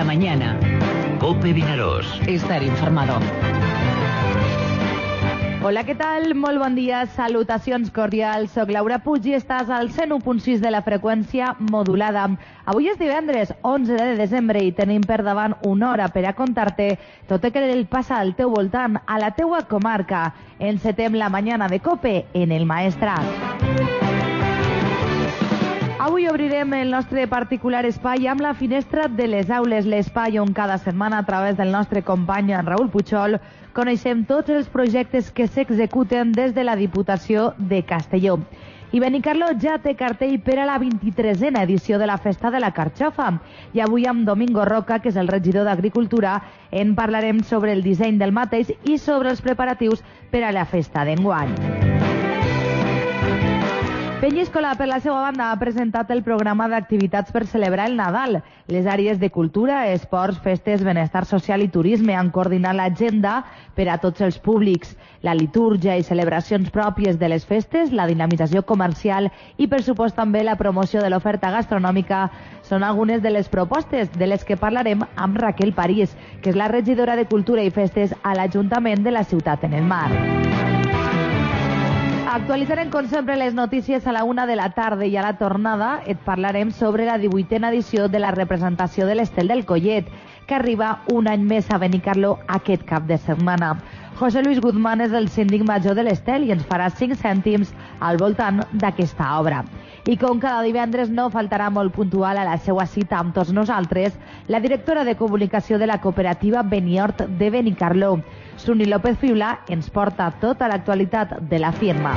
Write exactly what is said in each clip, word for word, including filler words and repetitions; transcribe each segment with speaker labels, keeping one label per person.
Speaker 1: la mañana.
Speaker 2: COPE Vinaròs.
Speaker 1: Estar informado.
Speaker 3: Hola, què tal? Molt bon dia, salutacions cordials. Soc Laura Puig i estàs al cent u punt sis de la freqüència modulada. Avui és divendres, onze de desembre, i tenim per davant una hora per a contar-te tot el que passa al teu voltant, a la teua comarca. Encetem la mañana de COPE en el Maestrat. Avui obrirem el nostre particular espai amb la finestra de les aules, l'espai on cada setmana, a través del nostre company Raül Puigol, coneixem tots els projectes que s'executen des de la Diputació de Castelló. I Benicarló ja té cartell per a la vint-i-tresena edició de la Festa de la Carxofa. I avui amb Domingo Roca, que és el regidor d'Agricultura, en parlarem sobre el disseny del mateix i sobre els preparatius per a la festa d'enguany. Penyíscola, per la seva banda, ha presentat el programa d'activitats per celebrar el Nadal. Les àrees de cultura, esports, festes, benestar social i turisme han coordinat l'agenda per a tots els públics. La litúrgia i celebracions pròpies de les festes, la dinamització comercial i, per supost, també la promoció de l'oferta gastronòmica són algunes de les propostes de les que parlarem amb Raquel París, que és la regidora de Cultura i Festes a l'Ajuntament de la Ciutat en el Mar. Actualitzarem, com sempre, les notícies a la una de la tarda i a la tornada et parlarem sobre la divuitena edició de la representació de l'Estel del Collet, que arriba un any més a Benicarló aquest cap de setmana. José Luis Guzmán és el síndic major de l'Estel i ens farà cinc cèntims al voltant d'aquesta obra. I com cada divendres no faltarà molt puntual a la seva cita amb tots nosaltres, la directora de comunicació de la cooperativa Beniort de Benicarló, Suni López Fiula, ens porta tota l'actualitat de la firma.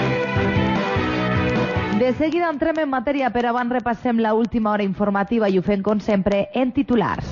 Speaker 3: De seguida entrem en matèria, però abans repassem la última hora informativa i ho fem, com sempre, en titulars.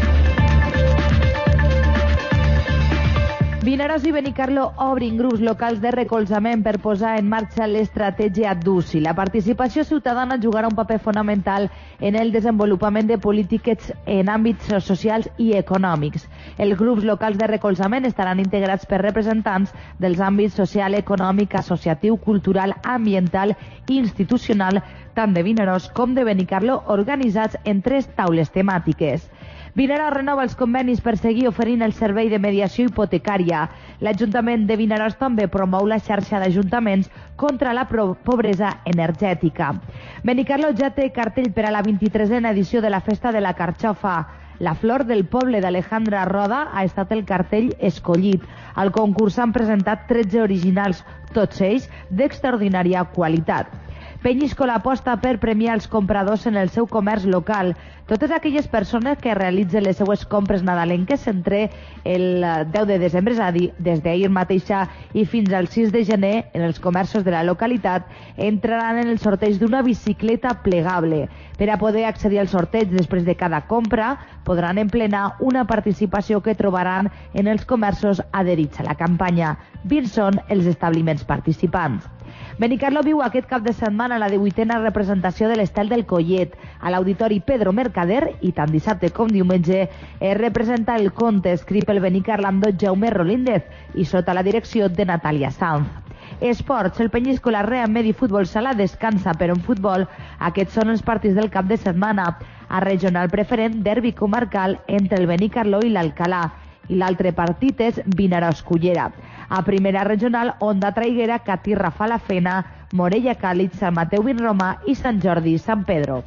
Speaker 3: Vinaròs i Benicarló obrin grups locals de recolzament per posar en marxa l'estratègia d'U C I. La participació ciutadana jugarà un paper fonamental en el desenvolupament de polítiques en àmbits socials i econòmics. Els grups locals de recolzament estaran integrats per representants dels àmbits social, econòmic, associatiu, cultural, ambiental i institucional, tant de Vinaròs com de Benicarló, organitzats en tres taules temàtiques. Vinaròs renova els convenis per seguir oferint el servei de mediació hipotecària. L'Ajuntament de Vinaròs també promou la xarxa d'ajuntaments contra la pobresa energètica. Benicarló ja té cartell per a la vint-i-tresena edició de la Festa de la Carxofa. La flor del poble d'Alejandra Roda ha estat el cartell escollit. Al concurs s'han presentat tretze originals, tots ells d'extraordinària qualitat. Penyíscola aposta per premiar els compradors en el seu comerç local. Totes aquelles persones que realitzen les seues compres nadalenques entre el deu de desembre, és a dir, des d'ahir mateixa i fins al sis de gener, en els comerços de la localitat, entraran en el sorteig d'una bicicleta plegable. Per a poder accedir al sorteig després de cada compra, podran emplenar una participació que trobaran en els comerços adherits a la campanya. vint són els establiments participants. Benicarló viu aquest cap de setmana la divuitena representació de l'Estel del Collet. A l'Auditori Pedro Mercader, i tant dissabte com diumenge, es representa el conte escrit pel benicarlandó Jaume Rolíndez i sota la direcció de Natàlia Sanz. Esports, el Penyíscola Real Medi Futbol Sala descansa, però en futbol aquests són els partits del cap de setmana. A regional preferent, derbi comarcal entre el Benicarló i l'Alcalà, i l'altre partit és Vinaròs-Cullera. A primera regional, Onda Traiguera, Catí Rafalafena, Morella Càlig, Sant Mateu Vinromà i Sant Jordi Sant Pedro.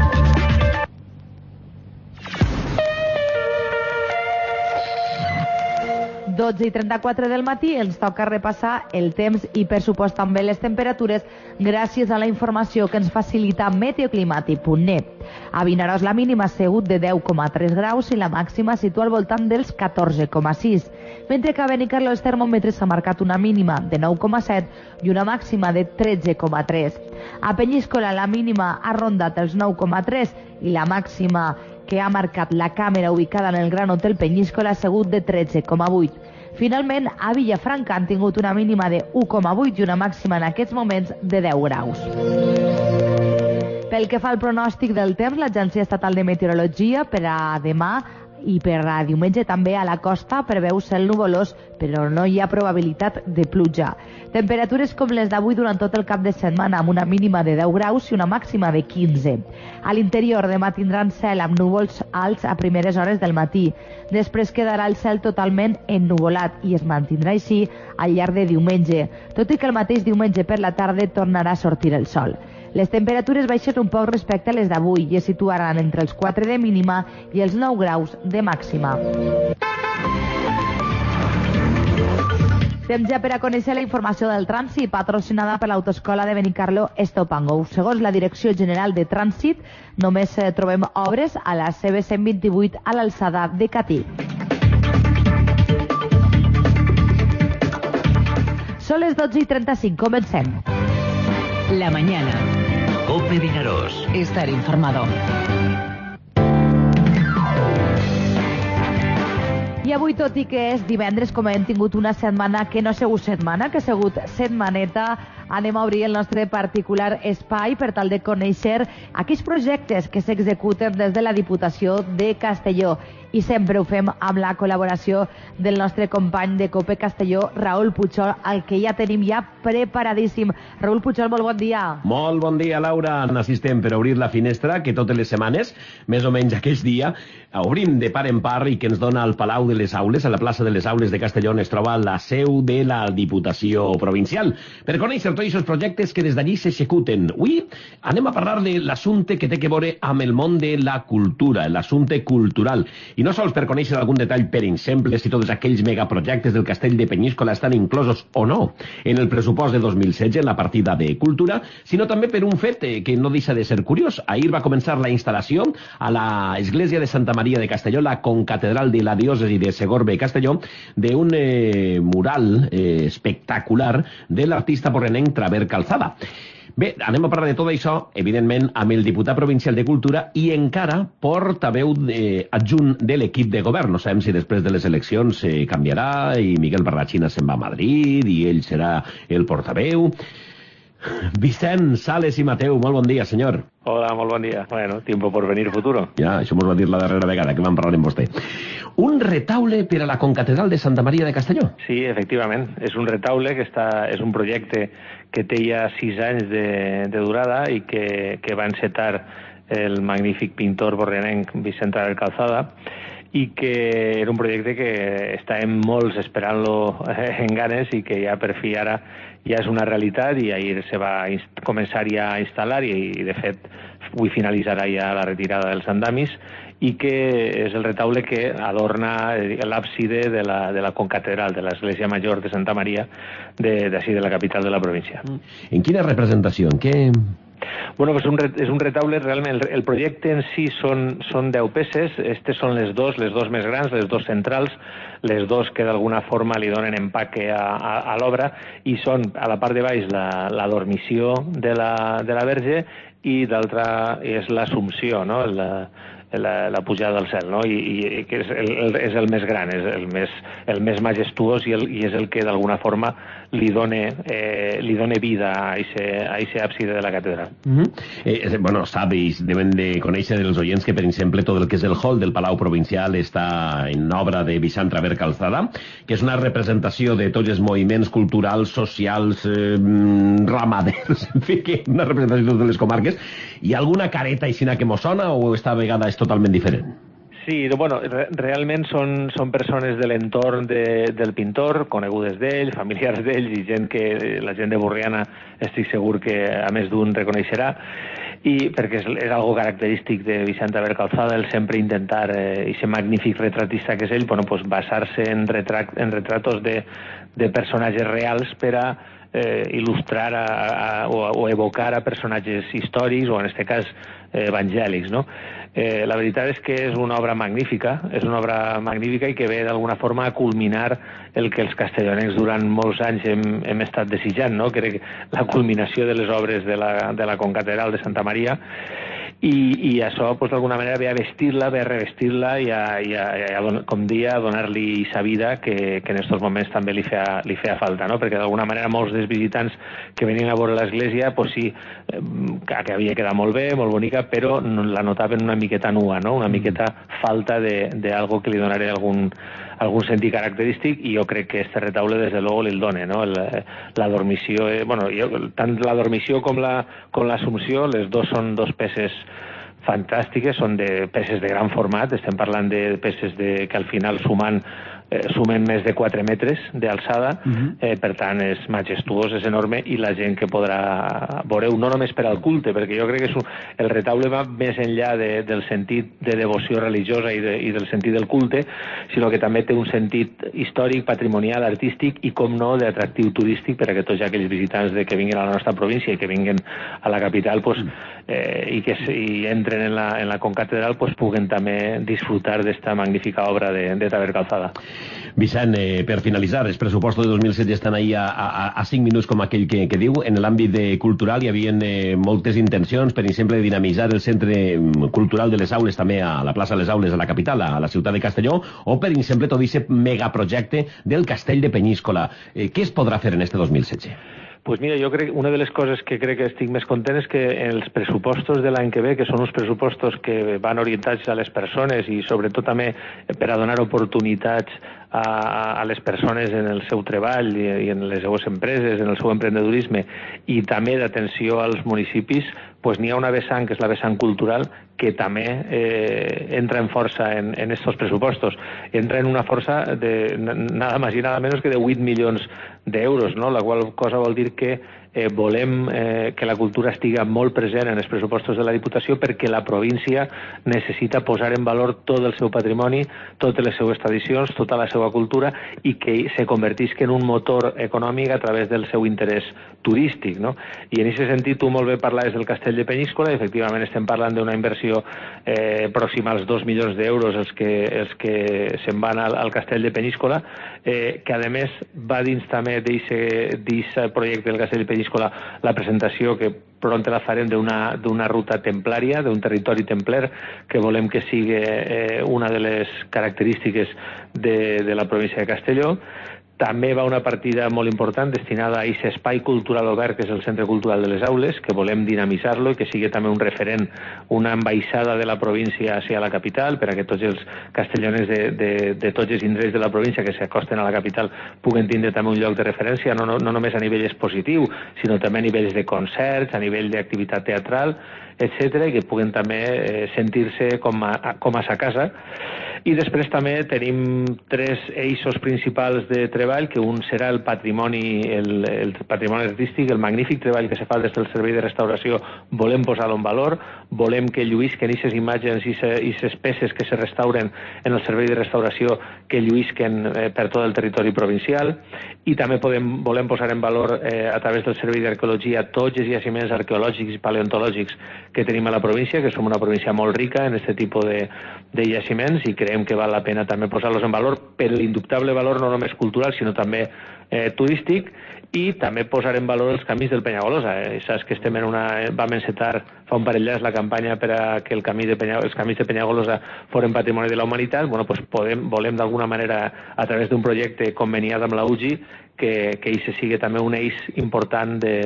Speaker 3: dotze i trenta-quatre del matí ens toca repassar el temps i, per supost, també les temperatures gràcies a la informació que ens facilita meteoclimàtic punt net. A Vinaròs la mínima ha sigut de deu coma tres graus i la màxima situa al voltant dels catorze coma sis, mentre que a Benicarló els termòmetres s'ha marcat una mínima de nou coma set i una màxima de tretze coma tres. A Penyíscola la mínima ha rondat els nou coma tres i la màxima que ha marcat la càmera ubicada en el Gran Hotel Penyíscola ha sigut de tretze coma vuit. Finalment, a Villafranca han tingut una mínima de u coma vuit i una màxima en aquests moments de deu graus. Pel que fa al pronòstic del temps, l'Agència Estatal de Meteorologia per a demà i per a diumenge també a la costa preveu cel nuvolós, però no hi ha probabilitat de pluja. Temperatures com les d'avui durant tot el cap de setmana, amb una mínima de deu graus i una màxima de quinze. A l'interior demà tindran cel amb núvols alts a primeres hores del matí. Després quedarà el cel totalment ennuvolat i es mantindrà així al llarg de diumenge, tot i que el mateix diumenge per la tarda tornarà a sortir el sol. Les temperatures baixen un poc respecte a les d'avui i es situaran entre els quatre de mínima i els nou graus de màxima. Temps ja per a conèixer la informació del trànsit, patrocinada per l'Autoescola de Benicarló Estopango. Segons la Direcció General de Trànsit, només trobem obres a la C B cent vint-i-vuit a l'alçada de Catí. Són les dotze i trenta-cinc, comencem.
Speaker 1: La mañana.
Speaker 2: COPE Vinaròs.
Speaker 1: Estar informado.
Speaker 3: I avui, tot i que és divendres, com hem tingut una setmana que no ha sigut setmana, que ha sigut setmaneta, anem a obrir el nostre particular espai per tal de conèixer aquells projectes que s'executen des de la Diputació de Castelló. I sempre ho fem amb la col·laboració del nostre company de COPE Castelló, Raül Puigol, el que ja tenim ja preparadíssim. Raül Puigol, molt bon dia.
Speaker 4: Molt bon dia, Laura. Necessitem per obrir la finestra, que totes les setmanes, més o menys aquell dia, obrim de par en par i que ens dona al Palau de les Aules, a la plaça de les Aules de Castelló, on es troba la seu de la Diputació Provincial, per conèixer tots aquests projectes que des d'allí s'executen. Avui anem a parlar de l'assumpte que té que veure amb el món de la cultura, l'assumpte cultural. I no sols per conèixer algun detall, per exemple, si tots aquells megaprojectes del Castell de Penyíscola estan inclosos o no en el pressupost de dos mil setze en la partida de cultura, sinó també per un fet que no deixa de ser curiós. Ahir va començar la instal·lació a l'església de Santa Maria de Castelló, la concatedral de la diòcesi de Segorbe i Castelló, d'un eh, mural eh, espectacular de l'artista porrenenc Traver Calzada. Bé, anem a parlar de tot això, evidentment, amb el diputat provincial de Cultura i encara portaveu eh, adjunt de l'equip de govern. No sabem si després de les eleccions eh, canviarà i Miguel Barrachina se'n va a Madrid i ell serà el portaveu. Vicent Sales i Mateu, molt bon dia, senyor.
Speaker 5: Hola, molt bon dia. Bueno, tiempo por venir futuro.
Speaker 4: Ja, això mos va dir la darrera vegada que vam parlar amb vostè. Un retaule per a la concatedral de Santa Maria de Castelló.
Speaker 5: Sí, efectivament. És un retaule que està, és un projecte que té ja sis anys de, de durada i que, que va encetar el magnífic pintor borrenenc Vicent Traver Calzada, i que era un projecte que estàvem molts esperant-lo en ganes i que ja per fi ara ja és una realitat i ahir se va començar ja a instal·lar i, i de fet avui finalitzarà ja la retirada dels andamis i que és el retaule que adorna l'àbside de la, de la concatedral, de l'església major de Santa Maria d'ací de, de la capital de la província.
Speaker 4: En quina representació? En què...
Speaker 5: Bueno, pues un, és un retaule, realment, el, el projecte en si són, són deu peces, aquestes són les dos, les dos més grans, les dos centrals, les dos que d'alguna forma li donen empaque a, a, a l'obra, i són, a la part de baix, la, la dormició de la, de la Verge, i d'altra és l'Assumpció, no?, la, la, la pujada al cel, no?, I, i que és el, el, és el més gran, és el més, el més majestuós i, el, i és el que d'alguna forma li dona, eh, li dona vida a aquest àbside de la catedral.
Speaker 4: Uh -huh. eh, bueno, sabis, deuen de conèixer els oients que, per exemple, tot el que és el hall del Palau Provincial està en obra de Vicent Traver Calzada, que és una representació de tots els moviments culturals, socials, eh, ramaders, en fi, que una representació de totes les comarques. Hi ha alguna careta aixina que mos sona o esta vegada és totalment diferent?
Speaker 5: Sí, bueno, re realment són, són persones de l'entorn de, del pintor, conegudes d'ell, familiars d'ell i gent que la gent de Borriana estic segur que a més d'un reconeixerà, i perquè és, és algo característic de Vicent Traver Calzada, el sempre intentar, eh, i ser magnífic retratista que és ell, bueno, pues basar-se en, retrat, en retratos de, de personatges reals per a eh, il·lustrar a, a, o, o evocar a personatges històrics o en aquest cas eh, evangèlics, no? Eh, la veritat és que és una obra magnífica, és una obra magnífica i que ve d'alguna forma a culminar el que els castellonencs durant molts anys hem, hem estat desitjant, no?, que era la culminació de les obres de la, de la concatedral de Santa Maria, i, i això pues, d'alguna manera ve a vestir-la, ve a revestir-la i, a, i, a, i a, com dia, a donar-li sa vida que, que en aquests moments també li feia, li feia falta, no? Perquè d'alguna manera molts dels visitants que venien a veure l'església, pues sí, que havia quedat molt bé, molt bonica, però la notaven una miqueta nua, no? Una miqueta falta d'algo que li donaré algun, algun sentit característic, i jo crec que este retaule des de luego li el dona, no? El, la dormició, eh, bueno, jo, tant la dormició com la com l'Assumpció, les dos són dos peces fantàstiques, són de peces de gran format, estem parlant de peces de, que al final sumant eh, sumen més de quatre metres d'alçada, uh-huh. eh, per tant és majestuós, és enorme, i la gent que podrà veure-ho, no només per al culte, perquè jo crec que és un, el retaule va més enllà de, del sentit de devoció religiosa i, de, i del sentit del culte, sinó que també té un sentit històric, patrimonial, artístic i, com no, d'atractiu turístic per a que tots aquells visitants de, que vinguin a la nostra província i que vinguin a la capital pues, eh, i que i entren en la, en la concatedral pues, puguen també disfrutar d'esta magnífica obra de, de Taver Calzada.
Speaker 4: Vicent, eh, per finalitzar, els pressupostos de dos mil setze estan ahí a, a, a cinc minuts, com aquell que, que diu. En l'àmbit cultural hi havia eh, moltes intencions, per exemple, de dinamitzar el centre cultural de les aules també a la plaça de les Aules, a la capital, a la ciutat de Castelló, o, per exemple, tot aquest megaprojecte del Castell de Penyíscola. Eh, què es podrà fer en este dos mil setze?
Speaker 5: Pues mira, jo crec una de les coses que crec que estic més content és que els pressupostos de l'any que ve, que són uns pressupostos que van orientats a les persones i sobretot també per a donar oportunitats a, a les persones en el seu treball i, i en les seues empreses, en el seu emprendedurisme, i també d'atenció als municipis, pues n'hi ha una vessant, que és la vessant cultural, que també eh, entra en força en, en estos pressupostos. Entra en una força de nada más y nada menos que de vuit milions d'euros, no? La qual cosa vol dir que eh, volem eh, que la cultura estiga molt present en els pressupostos de la Diputació, perquè la província necessita posar en valor tot el seu patrimoni, totes les seues tradicions, tota la seva cultura, i que se convertisca en un motor econòmic a través del seu interès turístic, no? I en aquest sentit tu molt bé parlaves del Castell de Penyíscola, i efectivament estem parlant d'una inversió eh, pròxima als dos milions d'euros els que, els que se'n van al, al Castell de Penyíscola, eh, que a més va dins també d'aquest projecte del Castell de Penyíscola la presentació, que pront la farem, d'una ruta templària, d'un territori templer, que volem que sigui eh, una de les característiques de, de la província de Castelló. També va una partida molt important destinada a aquest espai cultural obert, que és el Centre Cultural de les Aules, que volem dinamitzar-lo i que sigui també un referent, una ambaixada de la província hacia la capital, per a que tots els castelloners de, de, de tots els indrets de la província que s'acosten a la capital puguen tindre també un lloc de referència, no, no, no només a nivell expositiu, sinó també a nivells de concerts, a nivell d'activitat teatral, etcètera, i que puguen també eh, sentir-se com a, com a sa casa. I després també tenim tres eixos principals de treball, que un serà el patrimoni, el, el patrimoni artístic, el magnífic treball que se fa des del servei de restauració, volem posar-lo en valor, volem que lluïsquen aquestes imatges i aquestes peces que se restauren en el servei de restauració, que lluïsquen eh, per tot el territori provincial, i també podem, volem posar en valor eh, a través del servei d'arqueologia tots els jaciments arqueològics i paleontològics que tenim a la província, que som una província molt rica en aquest tipus de, de jaciments, i creiem que val la pena també posar-los en valor per l'indubtable valor no només cultural, sinó també eh, turístic, i també posar en valor els camins del Penyagolosa. Eh? Saps que estem en una... vam encetar fa un parell d'anys la campanya per a que el camí de Penya... els camins de Penyagolosa foren patrimoni de la humanitat. Bueno, pues podem, volem d'alguna manera, a través d'un projecte conveniat amb la U G I, que, que això sigui també un eix important de,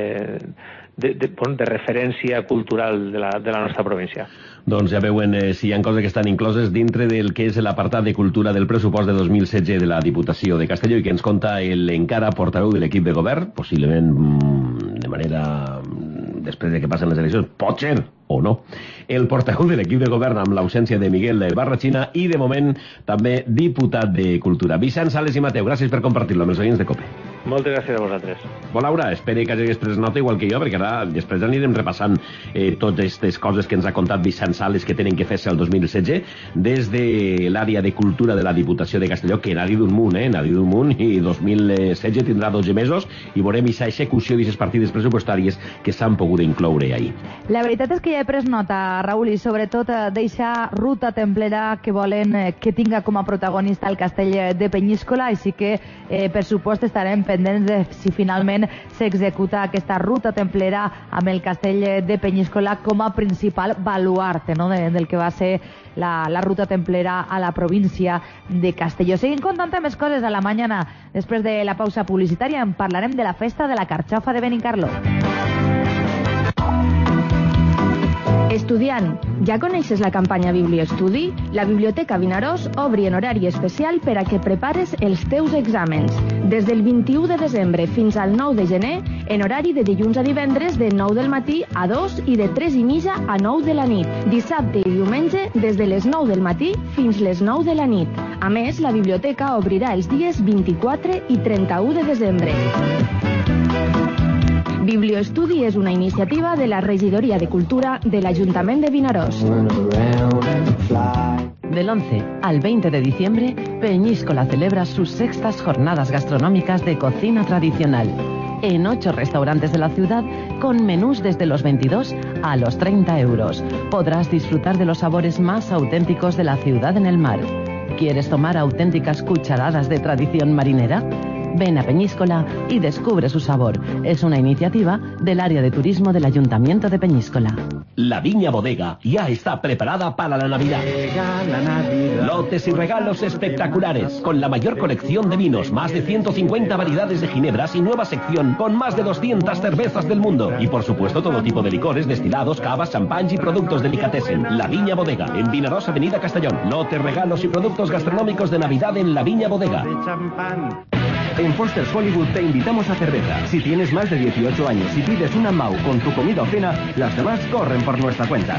Speaker 5: de, de, de referència cultural de la, de la nostra província.
Speaker 4: Doncs ja veuen eh, si hi ha coses que estan incloses dintre del que és l'apartat de cultura del pressupost de dos mil setze de la Diputació de Castelló, i que ens conta l'encara portaveu de l'equip de govern, possiblement mm, de manera... després de que passen les eleccions, pot ser o no, el portaveu de l'equip de govern amb l'ausència de Miguel Barrachina i, de moment, també diputat de Cultura. Vicent Sales i Mateu, gràcies per compartir-lo amb els oients de COPE.
Speaker 5: Moltes gràcies a vosaltres.
Speaker 4: Bon, Laura, espero que hagis pres nota igual que jo, perquè ara després anirem repassant eh, totes aquestes coses que ens ha contat Vicent Sales que tenen que fer-se el dos mil setze des de l'àrea de cultura de la Diputació de Castelló, que n'ha dit un munt, eh? N'ha dit un munt, i dos mil setze tindrà dotze mesos i veurem aquesta execució d'aquestes partides pressupostàries que s'han pogut incloure ahir.
Speaker 3: La veritat és que ja he pres nota, Raül, i sobretot deixar ruta templera que volen eh, que tinga com a protagonista el Castell de Penyíscola, així que, eh, per supost, estarem pendents de si finalment s'executa aquesta ruta templera amb el castell de Penyíscola com a principal baluarte, no?, de, del que va ser la, la ruta templera a la província de Castelló. Seguim contant més coses a la mañana. Després de la pausa publicitària en parlarem de la festa de la carxofa de Benicarló.
Speaker 6: Estudiant, ja coneixes la campanya Bibliostudi? La Biblioteca Vinaròs obri en horari especial per a que prepares els teus exàmens. Des del vint-i-u de desembre fins al nou de gener, en horari de dilluns a divendres de nou del matí a dos i de tres i mitja a nou de la nit. Dissabte i diumenge des de les nou del matí fins les nou de la nit. A més, la biblioteca obrirà els dies vint-i-quatre i trenta-u de desembre. Biblioestudi és una iniciativa de la Regidoria de Cultura de l'Ajuntament de Vinaròs.
Speaker 1: Del once al veinte de diciembre, Peñíscola celebra sus sextas jornadas gastronómicas de cocina tradicional. En ocho restaurantes de la ciudad, con menús desde los veintidós a los treinta euros. Podrás disfrutar de los sabores más auténticos de la ciudad en el mar. ¿Quieres tomar auténticas cucharadas de tradición marinera? Ven a Peñíscola y descubre su sabor. Es una iniciativa del área de turismo del Ayuntamiento de Peñíscola.
Speaker 4: La Viña Bodega ya está preparada para la Navidad. Lotes y regalos espectaculares, con la mayor colección de vinos, más de ciento cincuenta variedades de ginebras y nueva sección con más de doscientas cervezas del mundo. Y por supuesto todo tipo de licores, destilados, cavas, champán y productos delicatessen. La Viña Bodega, en Vinaròs, Avenida Castellón. Lotes, regalos y productos gastronómicos de Navidad en La Viña Bodega.
Speaker 7: En Foster's Hollywood te invitamos a cerveza. Si tienes más de dieciocho años y pides una M A U con tu comida o cena, las demás corren por nuestra cuenta.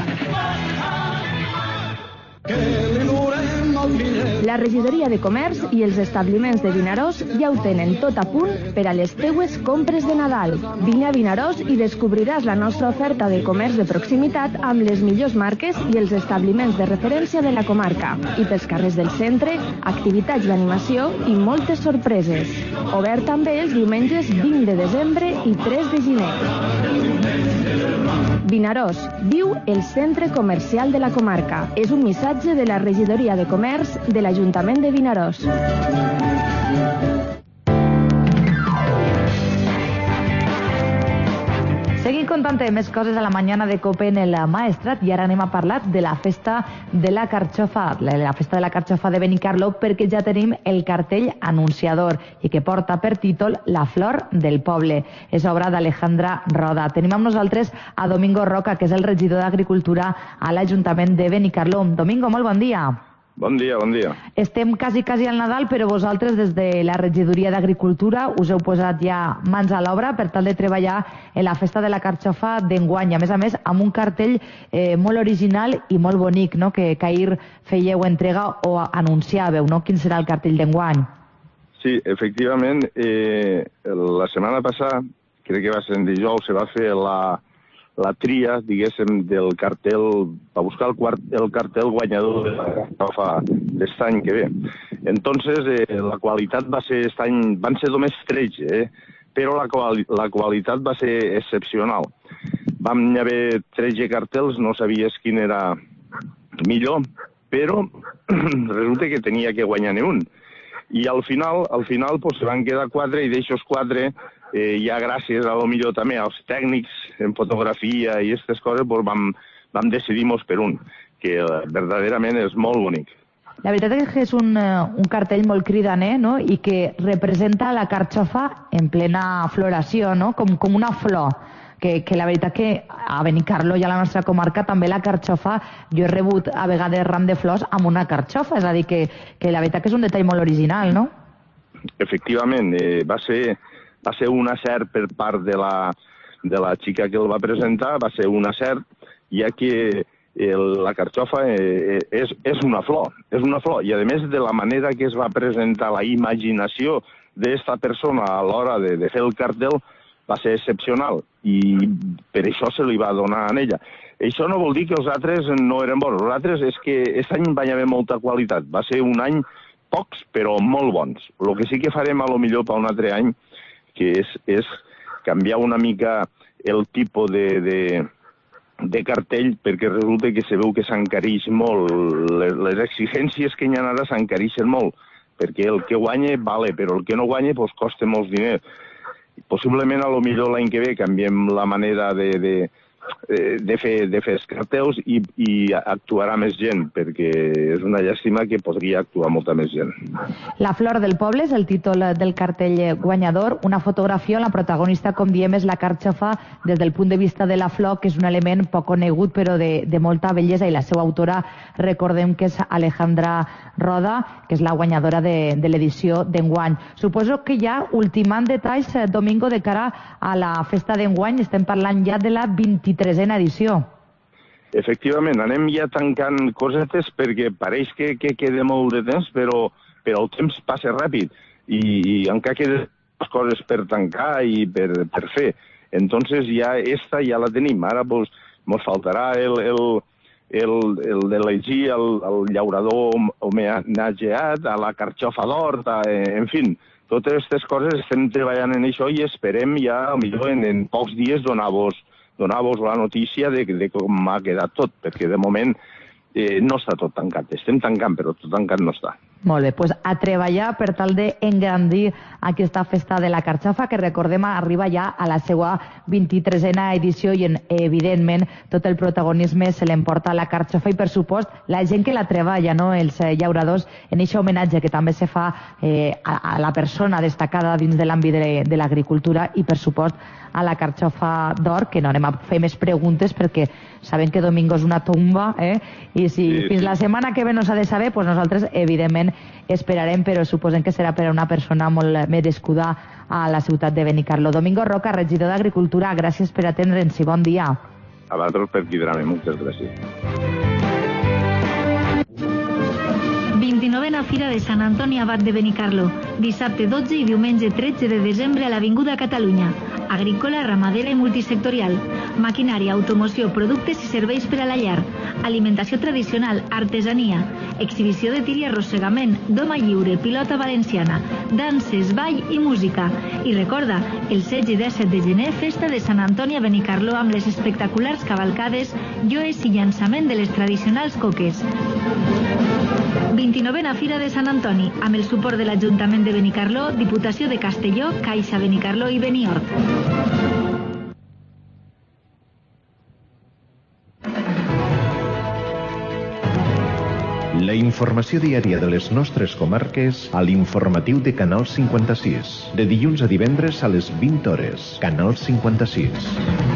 Speaker 6: La Regidoria de Comerç i els establiments de Vinaròs ja ho tenen tot a punt per a les teues compres de Nadal. Vine a Vinaròs i descobriràs la nostra oferta de comerç de proximitat amb les millors marques i els establiments de referència de la comarca. I pels carrers del centre, activitats d'animació i moltes sorpreses. Obert també els diumenges vint de desembre i tres de gener. Vinaròs, viu el centre comercial de la comarca. És un missatge de la Regidoria de Comerç de l'Ajuntament de Vinaròs.
Speaker 3: Seguim contant més coses a la mañana de COPE en el Maestrat i ara anem a parlar de la festa de la carxofa, la festa de la carxofa de Benicarló, perquè ja tenim el cartell anunciador i que porta per títol La flor del poble. És obra d'Alejandra Roda. Tenim amb nosaltres a Domingo Roca, que és el regidor d'Agricultura a l'Ajuntament de Benicarló. Domingo, molt bon dia.
Speaker 8: Bon dia, bon dia.
Speaker 3: Estem quasi, quasi al Nadal, però vosaltres des de la Regidoria d'Agricultura us heu posat ja mans a l'obra per tal de treballar en la festa de la carxofa d'enguany. A més a més, amb un cartell eh, molt original i molt bonic, no?, que, que ahir fèieu entrega o anunciàveu, no?, quin serà el cartell d'enguany.
Speaker 8: Sí, efectivament, eh, la setmana passada, crec que va ser en dijous, se va fer la... la tria, diguéssim, del cartel, per buscar el, quart, el cartel guanyador de la carxofa d'est any que ve. Entonces, eh, la qualitat va ser, aquest any, van ser només tretze, eh? Però la, quali, la qualitat va ser excepcional. Vam haver tretze cartels, no sabies quin era millor, però resulta que tenia que guanyar-ne un. I al final, al final, pues, se van quedar quatre, i d'aixòs quatre, eh, ja gràcies a lo millor també als tècnics en fotografia i aquestes coses, pues, vam, vam decidir-nos per un, que eh, verdaderament és molt bonic.
Speaker 3: La veritat és que és un, un cartell molt cridaner, no?, i que representa la carxofa en plena floració, no?, com, com una flor. Que, que la veritat que a Benicarló i a la nostra comarca també la carxofa, jo he rebut a vegades ram de flors amb una carxofa, és a dir, que, que la veritat que és un detall molt original, no?
Speaker 8: Efectivament, eh, va ser, va ser un acert per part de la, de la xica que el va presentar, va ser un acert, ja que el, la carxofa eh, és, és una flor, és una flor, i a més de la manera que es va presentar la imaginació d'esta persona a l'hora de, de fer el cartell, va ser excepcional, i per això se li va donar a ella. Això no vol dir que els altres no eren bons. Els altres és que aquest any va haver molta qualitat. Va ser un any pocs, però molt bons. El que sí que farem a lo millor per un altre any, que és, és canviar una mica el tipus de, de, de cartell, perquè resulta que se veu que s'encareix molt. Les, les exigències que hi ha ara s'encareixen molt. perquè el que guanya vale, però el que no guanya pues, costa molts diners. Possiblement, a lo millor l'any que ve canviem la manera de, de, de, fer, de fer els cartells i, i actuarà més gent, perquè és una llàstima que podria actuar molta més gent.
Speaker 3: La flor del poble és el títol del cartell guanyador, una fotografia on la protagonista, com diem, és la carxofa des del punt de vista de la flor, que és un element poc conegut però de, de molta bellesa, i la seva autora, recordem que és Alejandra Roda, que és la guanyadora de, de l'edició d'enguany. Suposo que ja ultimant detalls, Domingo, de cara a la festa d'enguany, estem parlant ja de la vint-i-tresena edició.
Speaker 8: Efectivament, anem ja tancant cosetes perquè pareix que, que queda molt de temps, però, però el temps passa ràpid i, i encara queden coses per tancar i per, per fer. Entonces ja esta ja la tenim. Ara pues, mos faltarà el, el, el, el d'elegir el, el llaurador homenatgeat, a la carxofa d'or, en fi, totes aquestes coses estem treballant en això i esperem ja, millor en, en pocs dies, donar-vos donar-vos la notícia de, de com ha quedat tot, perquè de moment eh, no està tot tancat. Estem tancant, però tot tancat no està.
Speaker 3: Molt bé, doncs a treballar per tal d'engrandir aquesta festa de la carxofa, que recordem arriba ja a la seva vint-i-tresena edició i, evidentment, tot el protagonisme se l'emporta la carxofa i, per supost, la gent que la treballa, no? Els llauradors, en aquest homenatge que també se fa eh, a, a la persona destacada dins de l'àmbit de, de l'agricultura i, per supost, a la carxofa d'or, que no anem a fer més preguntes perquè sabem que Domingo és una tomba, eh? I si sí, fins sí. la setmana que ve no s'ha de saber, doncs nosaltres, evidentment, esperarem, però suposem que serà per a una persona molt merescuda a la ciutat de Benicarló. Domingo Roca, regidor d'Agricultura, gràcies per atendre'ns i bon dia.
Speaker 8: A vosaltres per cridar-me, moltes gràcies.
Speaker 9: vint-i-novena Fira de Sant Antoni Abat de Benicarló, dissabte dotze i diumenge tretze de desembre a l'Avinguda Catalunya. Agrícola, ramadera i multisectorial. Maquinària, automoció, productes i serveis per a la llar. Alimentació tradicional, artesania. Exhibició de tir i arrossegament, doma lliure, pilota valenciana, danses, ball i música. I recorda, el setze i disset de gener, festa de Sant Antoni a Benicarló amb les espectaculars cavalcades, lloes i llançament de les tradicionals coques. vint-i-novena Fira de Sant Antoni, amb el suport de l'Ajuntament de Benicarló, Diputació de Castelló, Caixa Benicarló i Beniort.
Speaker 10: La informació diària de les nostres comarques a l'informatiu de Canal cinquanta-sis. De dilluns a divendres a les vint hores. Canal cinquanta-sis.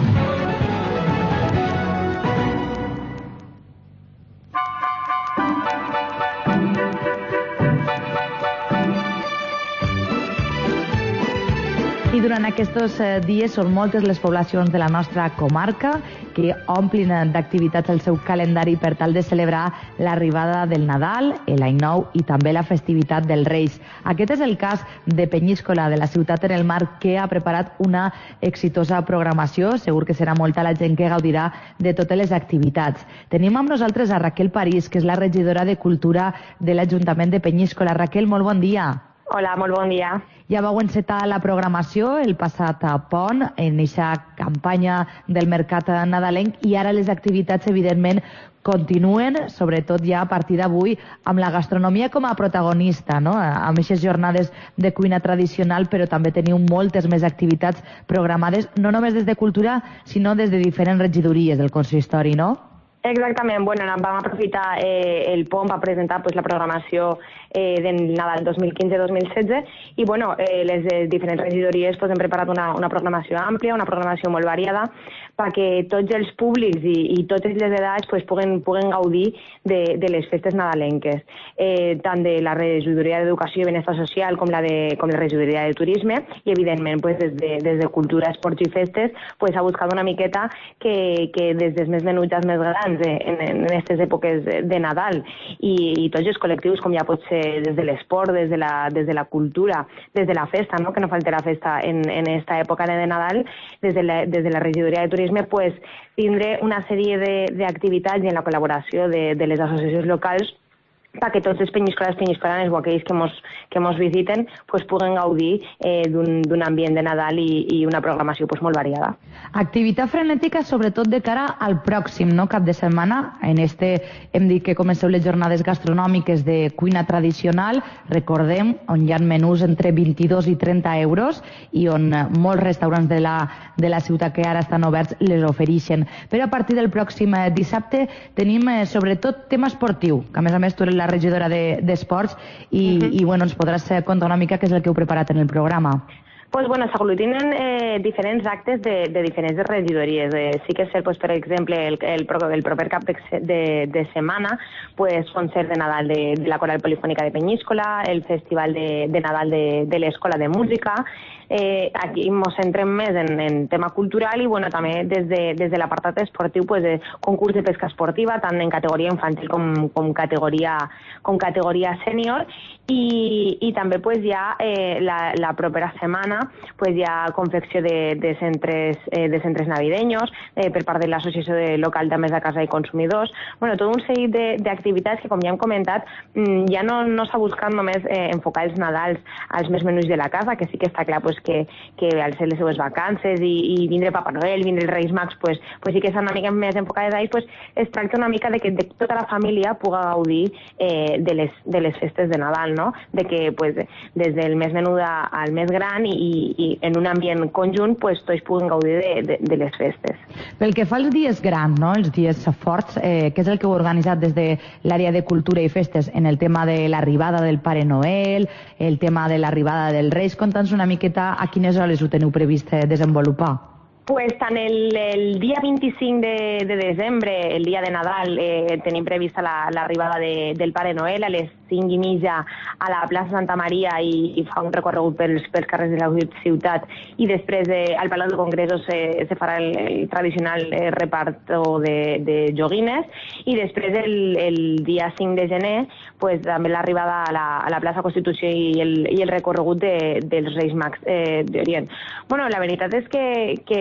Speaker 3: I durant aquests dies són moltes les poblacions de la nostra comarca que omplin d'activitats el seu calendari per tal de celebrar l'arribada del Nadal, l'Any Nou i també la festivitat dels Reis. Aquest és el cas de Penyíscola, de la ciutat en el mar, que ha preparat una exitosa programació. Segur que serà molta la gent que gaudirà de totes les activitats. Tenim amb nosaltres a Raquel París, que és la regidora de Cultura de l'Ajuntament de Penyíscola. Raquel, molt bon dia.
Speaker 11: Hola, molt bon dia.
Speaker 3: Ja vau encetar la programació el passat pont en aquesta campanya del mercat nadalenc i ara les activitats, evidentment, continuen, sobretot ja a partir d'avui, amb la gastronomia com a protagonista, no? Amb aquestes jornades de cuina tradicional, però també teniu moltes més activitats programades, no només des de Cultura, sinó des de diferents regidories del consistori, no?
Speaker 11: Exactament, bueno, vam aprofitar eh, el pont per presentar pues, la programació eh, del Nadal dos mil quinze dos mil setze i bueno, eh, les eh, diferents regidories pues, hem preparat una, una programació àmplia, una programació molt variada perquè tots els públics i, i totes les edats pues, puguen, puguen gaudir de, de les festes nadalenques, eh, tant de la regidoria d'Educació i Benestar Social com la, de, com la regidoria de Turisme i evidentment pues, des, de, des de Cultura, Esports i Festes pues, ha buscat una miqueta que, que des dels més menuts als més grans en aquestes èpoques de Nadal i, i tots els col·lectius, com ja pot ser des de l'esport, des, de la, des de la cultura, des de la festa, no? Que no falti la festa en, en esta època de Nadal, des de la, des de la regidoria de Turisme, pues, tindré una sèrie d'activitats i en la col·laboració de, de les associacions locals perquè tots els penyiscolars, penyiscolanes o aquells que mos, que mos visiten pues, puguen gaudir eh, d'un ambient de Nadal i, i una programació pues, molt variada.
Speaker 3: Activitat frenètica sobretot de cara al pròxim no? cap de setmana. En este hem dit que comenceu les jornades gastronòmiques de cuina tradicional, recordem, on hi ha menús entre vint-i-dos i trenta euros i on molts restaurants de la, de la ciutat que ara estan oberts les ofereixen. Però a partir del pròxim dissabte tenim eh, sobretot tema esportiu, que a més a més tu eres la regidora d'Esports de, i, uh-huh. i bueno, ens podràs contar una mica què és el que heu preparat en el programa.
Speaker 11: Pues bueno, s'aglutinen eh, diferents actes de, de diferents regidories. Eh, sí que és cert, pues, per exemple, el, el, el proper cap de, de, de setmana, pues, concert de Nadal de, de la Coral Polifònica de Penyíscola, el Festival de, de Nadal de, de l'Escola de Música. Eh, aquí ens centrem més en, en tema cultural i bueno, també des de, des de l'apartat esportiu pues, eh, concurs de pesca esportiva tant en categoria infantil com, com, categoria, com categoria sènior i, i també pues, hi ha eh, la, la propera setmana pues, hi ha confecció de, de, centres, eh, de centres navideños eh, per part de l'Associació de Local de Més de Casa i Consumidors. Bueno, tot un seguit d'activitats que com ja hem comentat ja no, no s'ha buscat només eh, enfocar els Nadals als més menús de la casa, que sí que està clar pues, que, que al ser les seves vacances i, i vindre Papa Noel, vindre els Reis Mags, pues, pues sí que estan una mica més enfocades ahí, pues es tracta una mica de que de tota la família puga gaudir eh, de, les, de les festes de Nadal, no? De que pues, des del més menuda al més gran i, i en un ambient conjunt pues, tots puguen gaudir de, de, de les festes.
Speaker 3: Pel que fa als dies grans, no? Els dies forts, eh, què és el que heu organitzat des de l'àrea de cultura i festes en el tema de l'arribada del Pare Noel, el tema de l'arribada dels Reis? Conta'ns una miqueta a quines hores ho teniu previst desenvolupar?
Speaker 11: Pues tant el, el dia vint-i-cinc de, de desembre, el dia de Nadal, eh, tenim prevista l'arribada la, de, del Pare Noel a les cinc i mitja a la plaça Santa Maria i, i fa un recorregut pels, pels carrers de la ciutat i després eh, al Palau de Congressos se, se farà el, el tradicional eh, reparto de, de joguines i després el, el dia cinc de gener pues, també l'arribada a, la, a la plaça Constitució i el, i el recorregut de, dels Reis Mags eh, d'Orient. Bueno, la veritat és que, que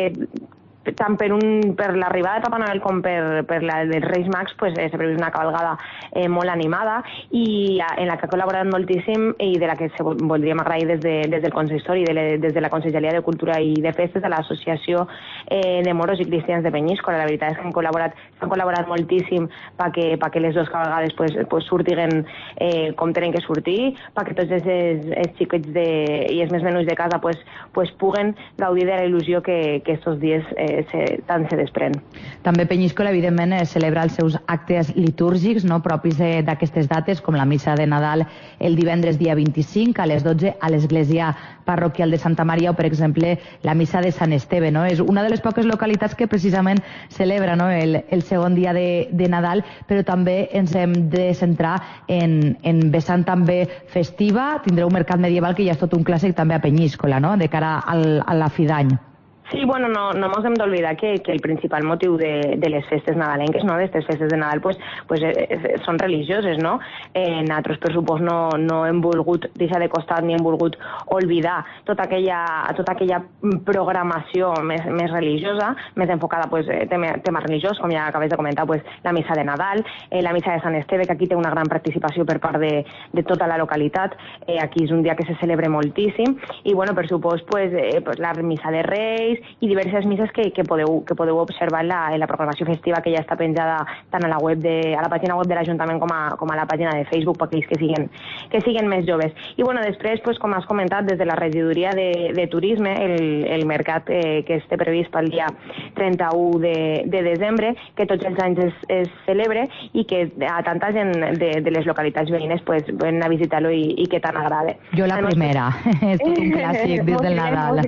Speaker 11: tant per, un, per l'arribada de Papa Noel com per, per la dels Reis Mags pues, eh, s'ha previst una cabalgada eh, molt animada i en la que ha col·laborat moltíssim i de la que se voldríem agrair des, de, des del consistori, de le, des de la Conselleria de Cultura i de Festes de l'Associació eh, de Moros i Cristians de Penyíscola. La veritat és que han col·laborat, han col·laborat moltíssim perquè pa que les dues cabalgades pues, pues, surtiguen eh, com tenen que sortir, perquè tots els, els xiquets de, i els més menús de casa pues, pues, puguen gaudir de la il·lusió que, que estos dies eh, Se, tant se desprèn.
Speaker 3: També Penyíscola, evidentment, celebra els seus actes litúrgics no, propis d'aquestes dates, com la missa de Nadal el divendres dia vint-i-cinc a les dotze a l'església parroquial de Santa Maria o, per exemple, la missa de Sant Esteve. No? És una de les poques localitats que precisament celebra no, el, el segon dia de, de Nadal, però també ens hem de centrar en, en vessant també festiva. Tindreu un mercat medieval que ja és tot un clàssic també a Penyíscola, no? De cara al, a la fi d'any.
Speaker 11: Sí, bueno, no, no ens hem d'oblidar que, que el principal motiu de, de les festes nadalenques, no, d'aquestes festes de Nadal, pues, pues, eh, són religioses, no? Eh, nosaltres, per supost, no, no hem volgut deixar de costat ni hem volgut oblidar tota aquella, tota aquella programació més, més religiosa, més enfocada pues, tema, tema religiós, com ja acabes de comentar, pues, la missa de Nadal, eh, la missa de Sant Esteve, que aquí té una gran participació per part de, de tota la localitat. Eh, aquí és un dia que se celebra moltíssim i, bueno, per supost, pues, eh, pues, la missa de Reis i diverses misses que, que, podeu, que podeu observar en la, en la programació festiva que ja està penjada tant a la, web de, a la pàgina web de l'Ajuntament com, a, com a la pàgina de Facebook per aquells que siguen, que siguen més joves. I bueno, després, pues, com has comentat, des de la regidoria de, de turisme, el, el mercat eh, que està previst pel dia trenta-u de, de desembre, que tots els anys es, es celebre i que a tanta gent de, de les localitats veïnes pues, venen a visitar-lo i, i que tant agrada.
Speaker 3: Jo la primera, és tot un clàssic des del Nadal.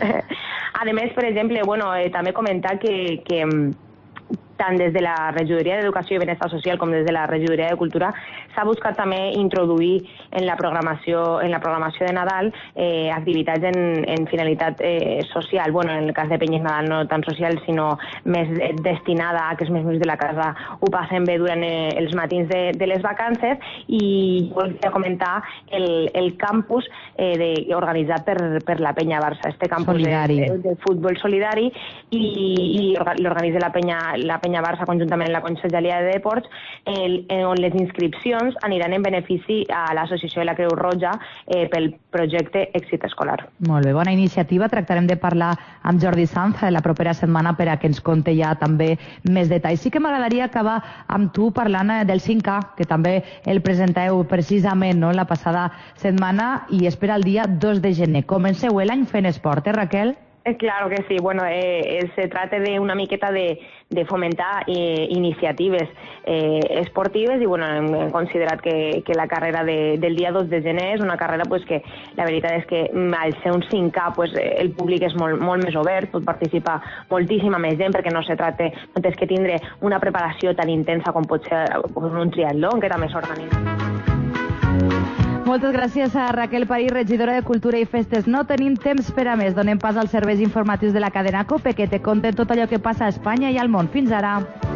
Speaker 11: A més, per exemple, bueno, eh, també comentar que, que tant des de la Regidoria d'Educació i Benestar Social com des de la Regidoria de Cultura s'ha buscat també introduir en la programació, en la programació de Nadal eh, activitats en, en finalitat eh, social. Bueno, en el cas de Penyes Nadal no tan social, sinó més destinada a que els membres de la casa ho passen bé durant eh, els matins de, de les vacances i volia comentar el, el campus eh, de, organitzat per, per la Penya Barça, este campus de, de, de futbol solidari i, i l'organitza la Penya, la Penya Penya Barça conjuntament amb la Conselleria de Deports, el, on les inscripcions aniran en benefici a l'Associació de la Creu Roja eh, pel projecte Èxit Escolar.
Speaker 3: Molt bé, bona iniciativa. Tractarem de parlar amb Jordi Sanz la propera setmana per a que ens conte ja també més detalls. Sí que m'agradaria acabar amb tu parlant del cinc K, que també el presenteu precisament, no?, la passada setmana, i és per al dia dos de gener. Comenceu l'any fent esport, eh, Raquel?
Speaker 11: Claro que sí. Bueno, eh, se trata de una miqueta de, de fomentar eh, iniciatives eh, esportives, i bueno, hem, hem considerat que, que la carrera de, del dia dos de gener és una carrera pues, que la veritat és que al ser un cinc K pues, el públic és molt, molt més obert, pot participar moltíssima més gent, perquè no se tracta, no tens que tindre una preparació tan intensa com pot ser un triatló, que també s'organitza.
Speaker 3: Moltes gràcies a Raquel Parí, regidora de Cultura i Festes. No tenim temps per a més. Donem pas als serveis informatius de la cadena COPE, que te conten tot allò que passa a Espanya i al món. Fins ara.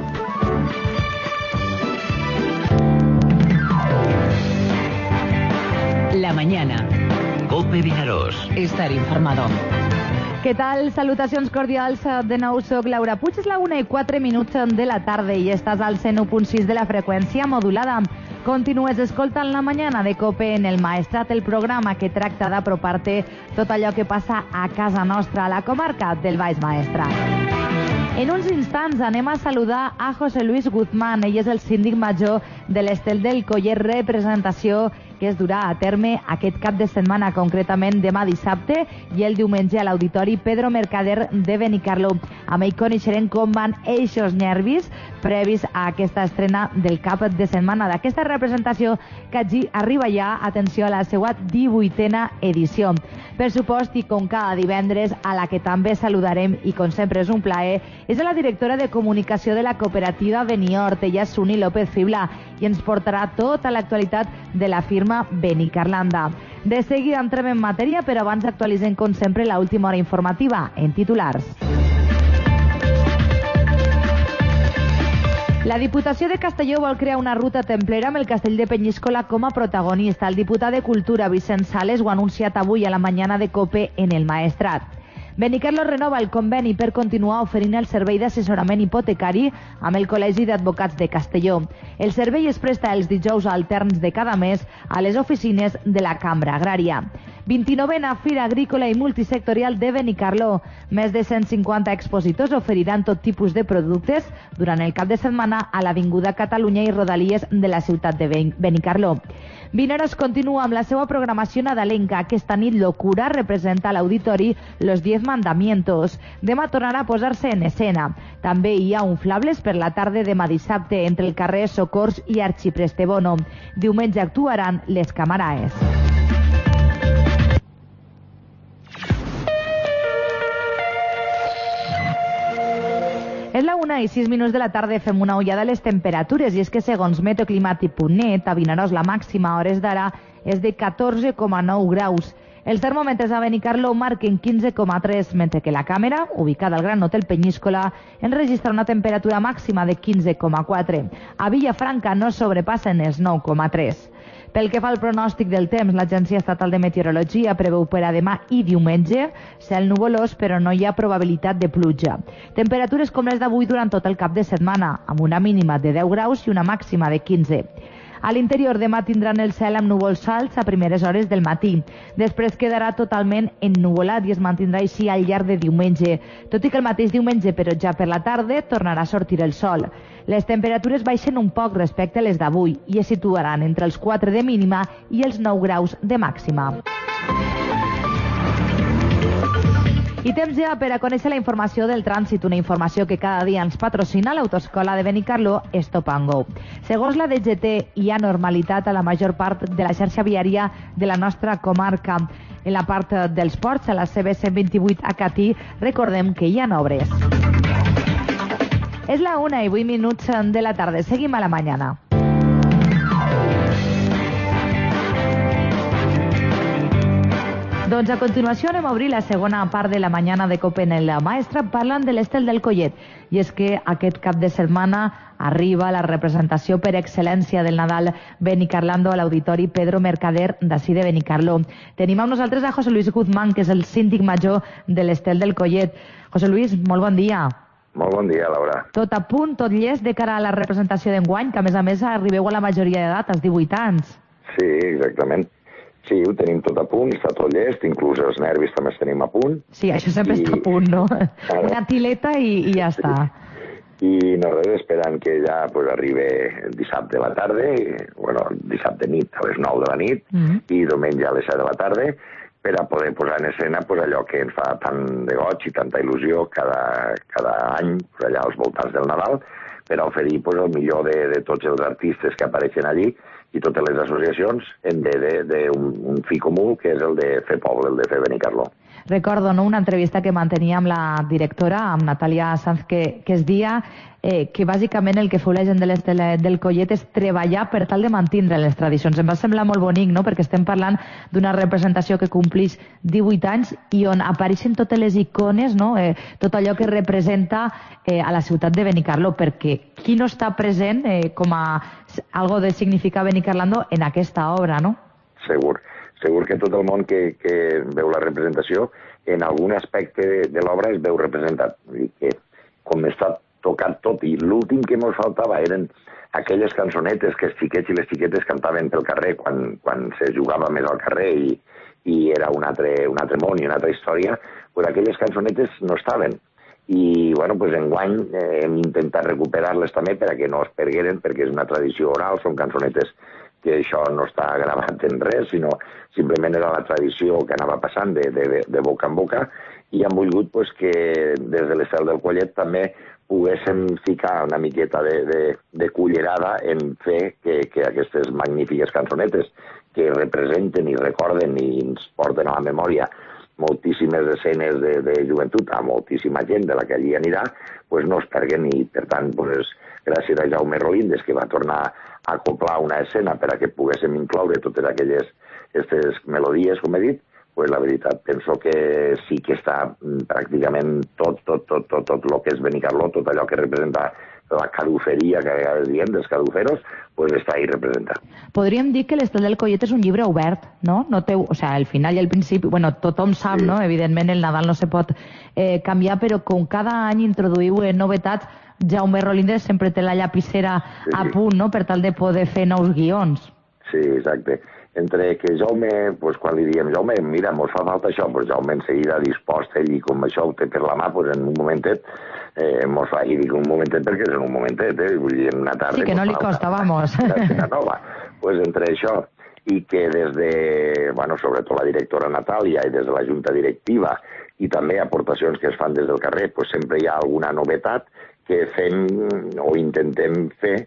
Speaker 1: La mañana.
Speaker 2: COPE Vinaròs.
Speaker 1: Estar informado.
Speaker 3: Què tal? Salutacions cordials. De nou soc Laura Puig. És la una i quatre minuts de la tarda i estàs al cent u punt sis de la freqüència modulada. Continues escoltant La Mañana de COPE en el Maestrat, el programa que tracta d'apropar-te tot allò que passa a casa nostra, a la comarca del Baix Maestrat. En uns instants anem a saludar a José Luis Guzmán. Ell és el síndic major de l'Estel del Collet, representació que es durà a terme aquest cap de setmana, concretament demà dissabte i el diumenge a l'Auditori Pedro Mercader de Benicarló. Amb ell coneixerem com van eixos nervis previs a aquesta estrena del cap de setmana d'aquesta representació que arriba ja, atenció, a la seva divuitena edició. Per supost, i com cada divendres, a la que també saludarem, i com sempre és un plaer, és la directora de comunicació de la cooperativa Beniort, ella és Suni López Fibla, i ens portarà tota l'actualitat de la firma Benicarlanda. De seguida entrem en matèria, però abans actualitzem, com sempre, l'última hora informativa en titulars. La Diputació de Castelló vol crear una ruta templera amb el castell de Penyíscola com a protagonista. El diputat de Cultura, Vicent Sales, ho ha anunciat avui a la mañana de COPE en el Maestrat. Benicarló renova el conveni per continuar oferint el servei d'assessorament hipotecari amb el Col·legi d'Advocats de Castelló. El servei es presta els dijous alterns de cada mes a les oficines de la Cambra Agrària. vint-i-novena Fira Agrícola i Multisectorial de Benicarló. Més de cent cinquanta expositors oferiran tot tipus de productes durant el cap de setmana a l'Avinguda Catalunya i rodalies de la ciutat de Benicarló. Vinaròs continua amb la seva programació nadalenca. Aquesta nit Locura representa a l'auditori Los Diez Mandamientos. Demà tornarà a posar-se en escena. També hi ha inflables per la tarda demà dissabte entre el carrer Socors i Arxiprestebono. Diumenge actuaran les Camaraes. És la una i sis minuts de la tarda, fem una ullada a les temperatures, i és que segons meteoclimàtic punt net, a Vinaròs la màxima a hores d'ara és de catorze coma nou graus. Els termòmetres a Benicarló marquen quinze coma tres, mentre que la càmera, ubicada al Gran Hotel Penyíscola, enregistra una temperatura màxima de quinze coma quatre. A Villafranca no sobrepassen els nou coma tres. Pel que fa al pronòstic del temps, l'Agència Estatal de Meteorologia preveu per a demà i diumenge cel nuvolós, però no hi ha probabilitat de pluja. Temperatures com les d'avui durant tot el cap de setmana, amb una mínima de deu graus i una màxima de quinze. A l'interior demà tindran el cel amb núvols alts a primeres hores del matí. Després quedarà totalment ennuvolat i es mantindrà així al llarg de diumenge, tot i que el mateix diumenge, però ja per la tarda, tornarà a sortir el sol. Les temperatures baixen un poc respecte a les d'avui i es situaran entre els quatre de mínima i els nou graus de màxima. I temps ja per a conèixer la informació del trànsit, una informació que cada dia ens patrocina l'Autoescola de Benicarló Stop and Go. Segons la D G T, hi ha normalitat a la major part de la xarxa viària de la nostra comarca. En la part dels ports, a la C B cent vint-i-vuit a Catí, recordem que hi ha obres. És la una i vuit minuts de la tarda. Seguim a la mañana. Doncs a continuació anem a obrir la segona part de la mañana de COPE en el Maestrat parlant de l'Estel del Collet. I és que aquest cap de setmana arriba la representació per excel·lència del Nadal Benicarlando a l'Auditori Pedro Mercader d'ací de Benicarló. Tenim amb nosaltres a José Luis Guzmán, que és el síndic major de l'Estel del Collet. José Luis, molt bon dia.
Speaker 12: Molt bon dia, Laura.
Speaker 3: Tot a punt, tot llest de cara a la representació d'enguany, que a més a més arribeu a la majoria d'edat, als divuit anys.
Speaker 12: Sí, exactament. Sí, ho tenim tot a punt, està tot llest, inclús els nervis també els tenim a punt.
Speaker 3: Sí, això sempre I... està a punt, no? Ara... Una tileta i, i ja està.
Speaker 12: Sí. I no res, esperant que ja pues, arribi dissabte a la tarda, i, bueno, dissabte nit a les nou de la nit, mm -hmm. i diumenge a les set de la tarda, per a poder posar en escena pues, allò que ens fa tant de goig i tanta il·lusió cada, cada any, pues, allà als voltants del Nadal, per a oferir pues, el millor de, de tots els artistes que apareixen allí i totes les associacions en bé d'un un fi comú, que és el de fer poble, el de fer Benicarló.
Speaker 3: Recordo, no?, una entrevista que mantenia amb la directora, amb Natàlia Sanz, que, que es dia eh, que bàsicament el que feu la gent de l'Estela del Collet és treballar per tal de mantindre les tradicions. Em va semblar molt bonic, no?, perquè estem parlant d'una representació que complix divuit anys i on apareixen totes les icones, no?, eh, tot allò que representa eh, a la ciutat de Benicarló, perquè qui no està present eh, com a algo de significar Benicarlando en aquesta obra, no?
Speaker 12: Segur. Segur que tot el món que, que veu la representació, en algun aspecte de, de l'obra es veu representat. Vull dir que, com està tocat tot, i l'últim que ens faltava eren aquelles cançonetes que els xiquets i les xiquetes cantaven pel carrer quan, quan se jugava més al carrer i, i era un altre, un altre món i una altra història, pues aquelles cançonetes no estaven. I, bueno, pues enguany eh, hem intentat recuperar-les també per a que no es pergueren, perquè és una tradició oral, són cançonetes que això no està gravat en res, sinó simplement era la tradició que anava passant de, de, de boca en boca, i han volgut pues, que des de l'Estel del Collet també poguéssim ficar una miqueta de, de, de cullerada en fer que, que aquestes magnífiques cançonetes que representen i recorden i ens porten a la memòria moltíssimes escenes de, de joventut a moltíssima gent de la que allí anirà, pues no es perguen, i per tant pues, gràcies a Jaume Rolindes, que va tornar a acoplar una escena per a que poguéssim incloure totes aquelles aquestes melodies, com he dit, pues la veritat penso que sí que està pràcticament tot, tot, tot, tot, tot el que és Benicarló, tot allò que representa la caduferia que a vegades diem dels caduferos, pues està ahí representat.
Speaker 3: Podríem dir que l'Estel del Collet és un llibre obert, no? No té, o sea, el final i el principi, bueno, tothom sap, sí. No? Evidentment el Nadal no se pot eh, canviar, però com cada any introduïu eh, novetats, Jaume Rolindes sempre té la llapissera sí, a punt, no?, per tal de poder fer nous guions.
Speaker 12: Sí, exacte. Entre que Jaume, pues, quan li diem, Jaume, mira, mos fa falta això, pues Jaume en seguida dispost, ell, i com això ho té per la mà, pues en un momentet, eh, mos fa, i dic un momentet perquè és en un momentet, eh, vull dir, en una tarda...
Speaker 3: Sí, que no li costa, una, vamos.
Speaker 12: Una nova. Pues entre això, i que des de, bueno, sobretot la directora Natàlia i des de la junta directiva, i també aportacions que es fan des del carrer, pues sempre hi ha alguna novetat que fem o intentem fer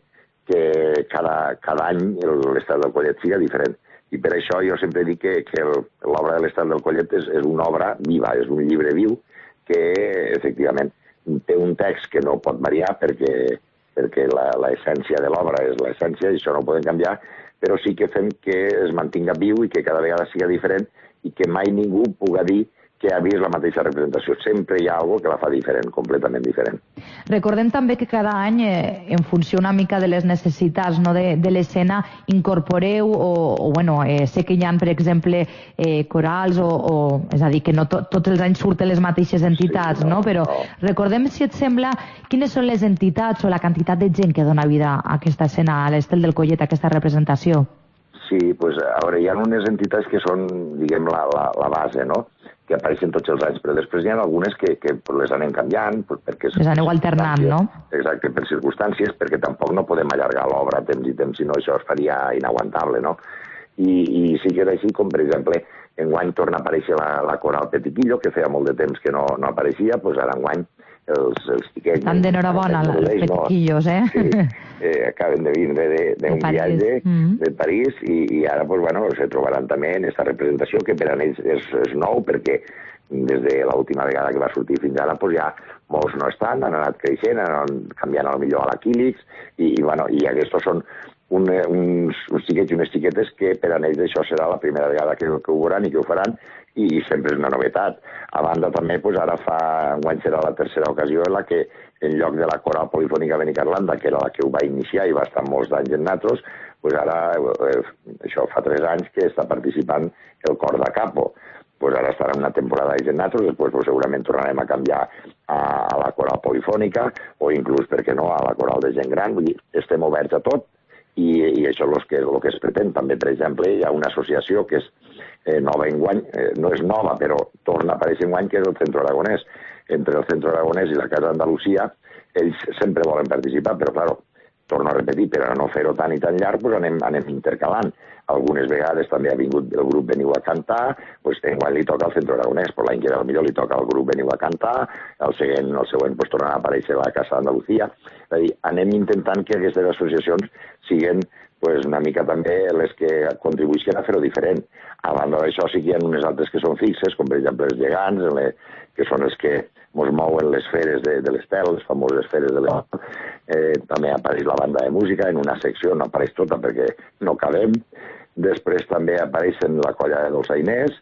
Speaker 12: que cada, cada any l'Estel del Collet siga diferent. I per això jo sempre dic que, que l'obra de l'Estel del Collet és, és una obra viva, és un llibre viu que, efectivament, té un text que no pot variar perquè, perquè l'essència de l'obra és l'essència i això no ho podem canviar, però sí que fem que es mantinga viu i que cada vegada siga diferent i que mai ningú puga dir que ha vist la mateixa representació. Sempre hi ha alguna que la fa diferent, completament diferent.
Speaker 3: Recordem també que cada any, eh, en funció una mica de les necessitats, no, de, de l'escena, incorporeu, o, o bueno, eh, sé que hi ha, per exemple, eh, corals, o, o, és a dir, que no to, tots els anys surten les mateixes entitats, sí, no, no? Però no. Recordem, si et sembla, quines són les entitats o la quantitat de gent que dona vida a aquesta escena, a l'Estel del Collet, a aquesta representació.
Speaker 12: Sí, pues, a veure, hi ha unes entitats que són, diguem, la, la, la base, no?, que apareixen tots els anys, però després hi ha algunes que, que les anem canviant. Perquè
Speaker 3: les aneu alternant, no?
Speaker 12: Exacte, per circumstàncies, perquè tampoc no podem allargar l'obra a temps i temps, sinó això es faria inaguantable, no? I, i sí que és així, com per exemple, enguany torna a aparèixer la, la coral Petiquillo, que feia molt de temps que no, no apareixia, doncs ara enguany els, els xiquets...
Speaker 3: Estan d'enhorabona, els Petiquillos, eh?
Speaker 12: Sí, eh, acaben de vindre d'un viatge mm. de París i, i ara, pues, bueno, se trobaran també en aquesta representació que per a ells és, és nou, perquè des de l'última vegada que va sortir fins ara, pues, ja molts no estan, han anat creixent, han anat canviant al millor a l'Aquílix, i, i, bueno, i aquests són un, uns, uns xiquets i unes xiquetes que per a ells això serà la primera vegada que, que ho veuran i que ho faran, i, i sempre és una novetat. A banda també, pues, ara fa, enguany serà la tercera ocasió en la que en lloc de la coral polifònica Benicarlanda, que era la que ho va iniciar i va estar molts anys en nosaltres, pues ara, eh, això fa tres anys que està participant el cor de Capo. pues ara estarà una temporada de gent nosaltres, després pues, segurament tornarem a canviar a, a la coral polifònica o inclús, per què no, a la coral de gent gran. Vull dir, estem oberts a tot i, i això és el que, el que es pretén. També, per exemple, hi ha una associació que és eh, nova en guany, eh, no és nova, però torna a aparèixer en guany, que és el Centro Aragonès. Entre el Centro Aragonès i la Casa Andalusia, ells sempre volen participar, però, clar, torno a repetir, per a no fer-ho tan i tan llarg, doncs anem, anem intercalant. Algunes vegades també ha vingut el grup Veniu a cantar, doncs enguany li toca al Centro Aragonès, però l'any que ve potser li toca al grup Veniu a cantar, el següent, el següent pues, tornarà a aparèixer a la Casa Andalusia. És a dir, anem intentant que aquestes associacions siguin pues, una mica també les que contribueixen a fer-ho diferent. A banda d'això sí que hi ha unes altres que són fixes, com per exemple els gegants, que són els que ens mouen les feres de, de l'Estel, les famoses feres de l'Estel. Eh, també apareix la banda de música, en una secció no apareix tota perquè no cabem. Després també apareixen la colla de dolçainers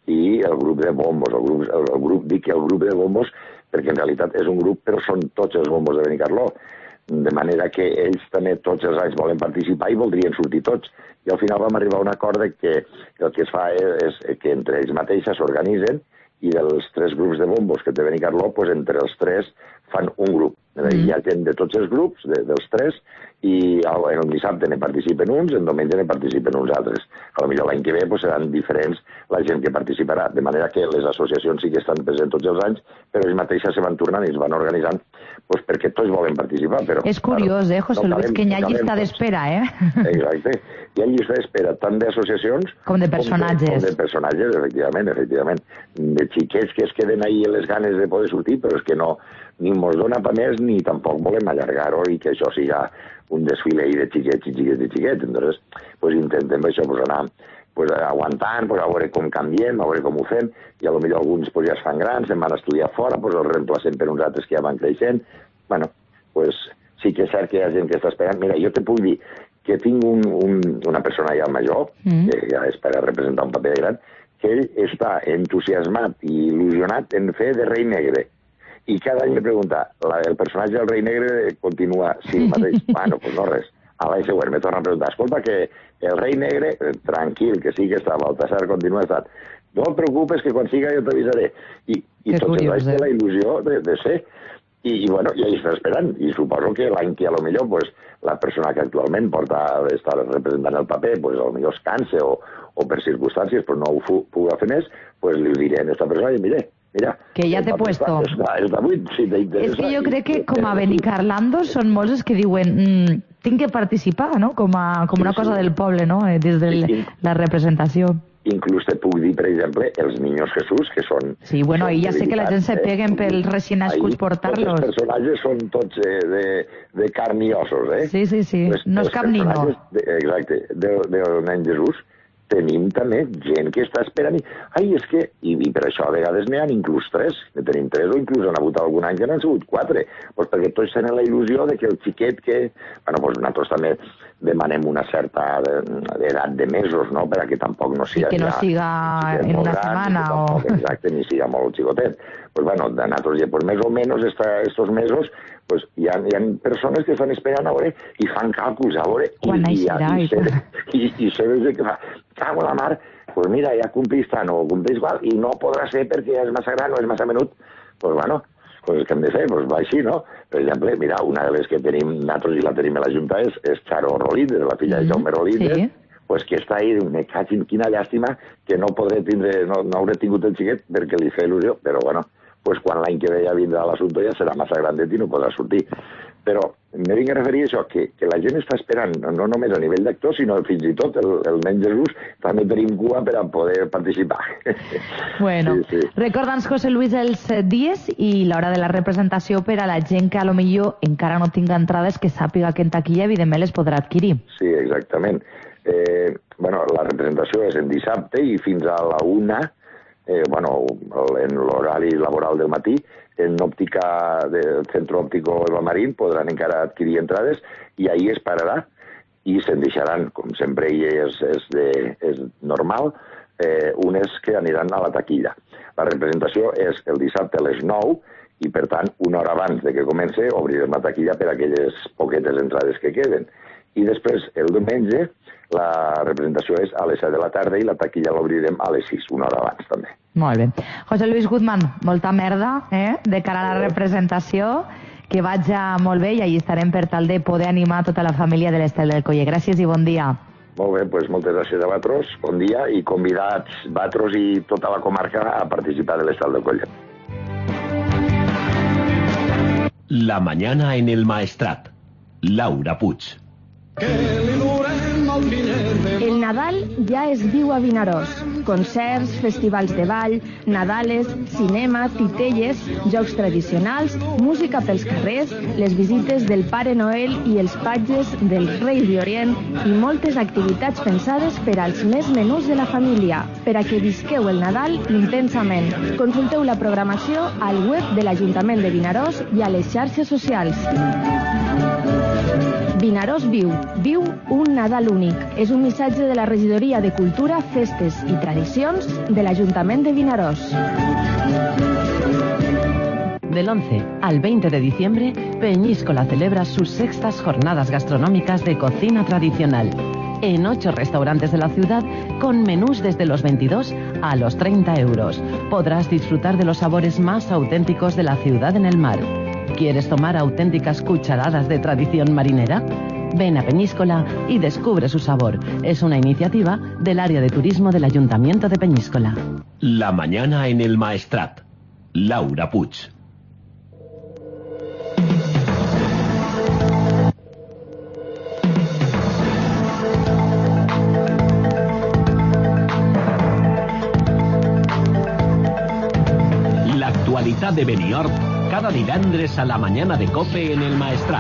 Speaker 12: i el grup de bombos. El grup, el, el grup, dic que el grup de bombos perquè en realitat és un grup, però són tots els bombos de Benicarló. De manera que ells també tots els anys volen participar i voldrien sortir tots. I al final vam arribar a un acord que el que es fa és, és que entre ells mateixos s'organitzen i dels tres grups de bombos que té Benicarló, doncs entre els tres fan un grup. Mm. Hi ha gent de tots els grups, de, dels tres, i el, el dissabte ne participen uns, el diumenge ne participen uns altres. A lo millor l'any que ve doncs, seran diferents la gent que participarà, de manera que les associacions sí que estan presents tots els anys, però ells mateixes se van tornant i es van organitzant doncs, perquè tots volen participar. Però,
Speaker 3: és curiós,
Speaker 12: claro,
Speaker 3: eh, José no Luis, que hi ha no llista d'espera, eh?
Speaker 12: Exacte. Hi ha llista d'espera tant d'associacions
Speaker 3: com de personatges.
Speaker 12: Com de, com de personatges, efectivament, efectivament. De xiquets que es queden ahí les ganes de poder sortir, però és que no, ni mos dona pa més, ni tampoc volem allargar-ho i que això siga un desfile de xiquets i xiquets i xiquets. Entonces, pues intentem això, pues anar pues, aguantant, pues, a veure com canviem, a veure com ho fem, i a lo millor alguns pues, ja es fan grans, se'n van a estudiar fora, pues, els reemplacem per uns altres que ja van creixent. Bueno, pues, sí que és cert que hi ha gent que està esperant. Mira, jo te puc dir que tinc un, un, una persona ja major, mm. que ja és per representar un paper de gran, que ell està entusiasmat i il·lusionat en fer de rei negre. I cada any me pregunta, la, el personatge del rei negre continua sí, el mateix? Bueno, pues no res. A l'any següent me torna a preguntar, escolta, que el rei negre, eh, tranquil, que sí que està, Baltasar continua estat. No et preocupes, que quan siga jo t'avisaré. I, i tots els anys té la il·lusió de, de ser. I, i bueno, i ell està esperant. I suposo que l'any que a lo millor pues, la persona que actualment porta estar representant el paper, pues, a lo millor es canse o, o per circumstàncies pues, no ho puga fer més, pues, li diré a aquesta persona i mire, mira,
Speaker 3: que ja t'he puesto.
Speaker 12: Està, està buit, si
Speaker 3: és que jo crec que com a Benicarlando són molts els que diuen mmm, tinc que participar, no? Com, a, com una sí, cosa sí. del poble, no? Des de sí, la representació.
Speaker 12: Inclús te puc dir, per exemple, els Niños Jesús, que són...
Speaker 3: Sí, bueno, i ja sé que la gent se peguen
Speaker 12: eh?
Speaker 3: pels recién nascuts portar-los.
Speaker 12: Els personatges són tots eh, de, de carn i ossos, eh?
Speaker 3: Sí, sí, sí, pues, no és cap nino.
Speaker 12: De, exacte, del de, de nen Jesús, tenim també gent que està esperant i, ai, és que, i, i per això a vegades n'hi ha inclús tres, ne tenim tres o inclús han hagut algun any que n'han sigut quatre, pues perquè tots tenen la il·lusió de que el xiquet que, bueno, pues nosaltres també demanem una certa edat de mesos, no?, per a que tampoc no sigui...
Speaker 3: Sí, que no siga en una gran, setmana o...
Speaker 12: Tampoc, exacte, ni siga molt xicotet. Pues bueno, de nosaltres ja, pues més o menys esta, estos mesos, pues hi ha, hi ha persones que estan esperant a veure i fan càlculs a veure
Speaker 3: quan
Speaker 12: i,
Speaker 3: naixerà,
Speaker 12: i, i, i, i sabes que fa, cago la mar, pues mira, ja complís tant o complís igual i no podrà ser perquè és massa gran o és massa menut, pues bueno, pues què hem de fer? Pues va així, no? Per exemple, mira, una de les que tenim nosaltres i la tenim a la Junta és, és Charo Rolíndez, la filla de Jaume Rolíndez, sí. Pues que està ahí, me cagin, quina llàstima que no podré tindre, no, no hauré tingut el xiquet perquè li fa il·lusió, però bueno, pues quan l'any que ve ja vindrà l'assumpte ja serà massa grandet i no podrà sortir. Però me vinc a referir a això, que, que la gent està esperant, no només a nivell d'actor, sinó fins i tot el, el nen Jesús també tenim cua per a poder participar.
Speaker 3: Bueno, sí, sí. Recorda'ns, José Luis, els dies i l'hora de la representació per a la gent que a lo millor encara no tinga entrades, que sàpiga que en taquilla evidentment les podrà adquirir.
Speaker 12: Sí, exactament. Eh, bueno, la representació és en dissabte i fins a la una, eh, bueno, en l'horari laboral del matí, en òptica del Centro Òptico Elba Marín podran encara adquirir entrades i ahir es pararà i se'n deixaran, com sempre hi és, és, de, és normal, eh, unes que aniran a la taquilla. La representació és el dissabte a les nou i, per tant, una hora abans de que comence obrirem la taquilla per a aquelles poquetes entrades que queden. I després, el diumenge, la representació és a les set de la tarda i la taquilla l'obrirem a les sis, una hora abans també.
Speaker 3: Molt bé. José Luis Guzmán, molta merda eh? de cara a la representació, que vagi molt bé i allà estarem per tal de poder animar tota la família de l'Estel del Collet. Gràcies i bon dia.
Speaker 12: Molt bé, doncs moltes gràcies a vosaltres, bon dia i convidats vosaltres i tota la comarca a participar de l'Estel del Collet.
Speaker 4: La mañana en el Maestrat. Laura Puig.
Speaker 6: El Nadal ja es viu a Vinaròs. Concerts, festivals de ball, Nadales, cinema, titelles, jocs tradicionals, música pels carrers, les visites del Pare Noel i els patges dels Reis d'Orient i moltes activitats pensades per als més menús de la família, per a que visqueu el Nadal intensament. Consulteu la programació al web de l'Ajuntament de Vinaròs i a les xarxes socials. Vinaròs viu, viu un Nadal únic. És un missatge de la Regidoria de Cultura, Festes i Tradicions de l'Ajuntament de Vinaròs.
Speaker 1: Del once al veinte de diciembre, Peñíscola celebra sus sextas jornadas gastronómicas de cocina tradicional. En ocho restaurantes de la ciudad, con menús desde los veintidós a los treinta euros. Podrás disfrutar de los sabores más auténticos de la ciudad en el mar. ¿Quieres tomar auténticas cucharadas de tradición marinera? Ven a Peñíscola y descubre su sabor. Es una iniciativa del área de turismo del Ayuntamiento de Peñíscola.
Speaker 4: La mañana en el Maestrat. Laura Puig. L'actualitat de Benidorm cada divendres a la mañana de COPE en el Maestrat.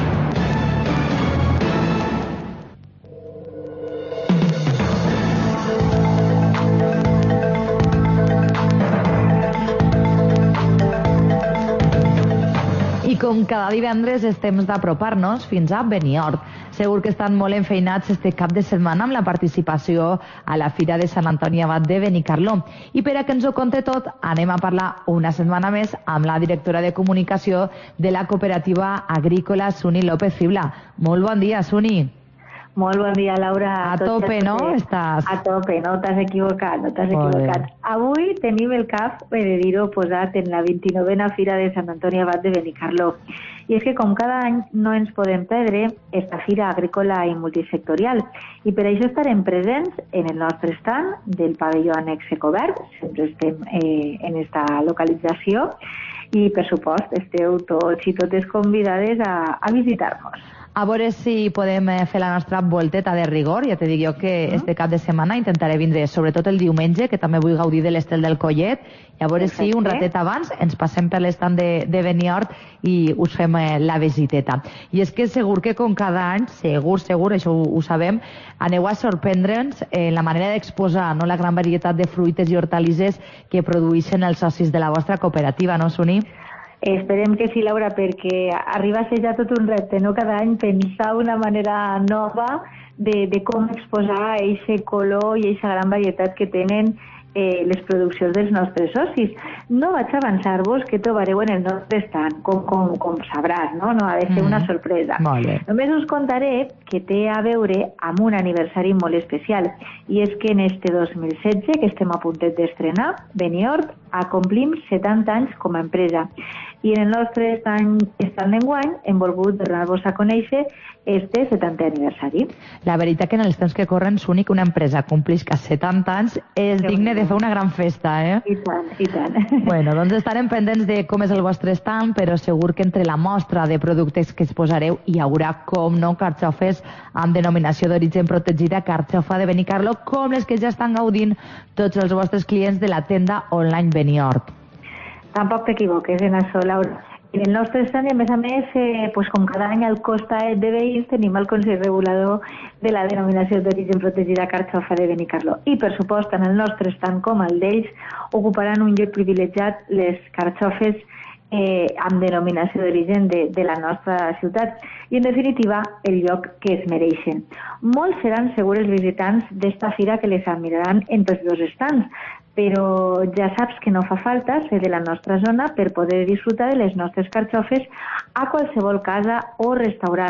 Speaker 3: I com cada divendres és temps d'apropar-nos fins a Benidorm. Segur que estan molt enfeinats este cap de setmana amb la participació a la Fira de Sant Antoni Abat de Benicarló. I per a que ens ho conte tot, anem a parlar una setmana més amb la directora de comunicació de la cooperativa agrícola Suni López Fibla. Molt bon dia, Suni.
Speaker 13: Molt bon dia, Laura.
Speaker 3: A tope, no? Estàs...
Speaker 13: A tope, no t'has equivocat, no t'has equivocat. Avui tenim el cap, he de dir-ho, posat en la vint-i-novena Fira de Sant Antoni Abat de Benicarló. I és que, com cada any, no ens podem perdre esta Fira Agrícola i Multisectorial. I per això estarem presents en el nostre stand del pavelló annex Ecoverd, sempre estem eh, en esta localització, i, per supost, esteu tots i totes convidades a, a visitar-nos.
Speaker 3: A veure si podem fer la nostra volteta de rigor. Ja te dic jo que uh-huh. este cap de setmana intentaré vindre, sobretot el diumenge, que també vull gaudir de l'Estel del Collet, i a veure Perfecte. si un ratet abans ens passem per l'estant de, de Benidorm i us fem eh, la visiteta. I és que segur que com cada any, segur, segur, això ho, ho sabem, aneu a sorprendre'ns en la manera d'exposar, no, la gran varietat de fruites i hortalisses que produeixen els socis de la vostra cooperativa, no, Suni?
Speaker 13: Esperem que sí, Laura, perquè arriba a ser ja tot un repte, no? Cada any pensar una manera nova de, de com exposar aquest color i aquesta gran varietat que tenen eh, les produccions dels nostres socis. No vaig avançar-vos que trobareu en el nostre stand, com, com, com sabràs, no? No ha de ser mm. una sorpresa. Només us contaré que té a veure amb un aniversari molt especial, i és que en este dos mil setze, que estem a puntet d'estrenar, Benidorm acomplim setanta anys com a empresa. I en el nostre stand d'enguany hem volgut donar-vos a conèixer este setantè aniversari.
Speaker 3: La veritat que en els temps que corren és únic una empresa complisca setanta anys és sí, digne de fer una gran festa, eh?
Speaker 13: I tant, i tant.
Speaker 3: Bueno, doncs estarem pendents de com és el vostre stand, però segur que entre la mostra de productes que exposareu hi haurà, com no, carxofes amb denominació d'origen protegida, carxofa de Benicarló, com les que ja estan gaudint tots els vostres clients de la tenda online Benidorm.
Speaker 13: Tampoc t'equivoques en això, Laura. En el nostre stand, a més a més, eh, pues, com cada any al costat de veïns, tenim el Consell Regulador de la denominació d'origen protegida carxofa de Benicarló. I, per supost, en el nostre stand com el d'ells, ocuparan un lloc privilegiat les carxofes eh, amb denominació d'origen de, de la nostra ciutat. I, en definitiva, el lloc que es mereixen. Molts seran segurs els visitants d'esta fira que les admiraran en tots dos stands, però ja saps que no fa falta ser de la nostra zona per poder disfrutar de les nostres carxofes a qualsevol casa o restaurant.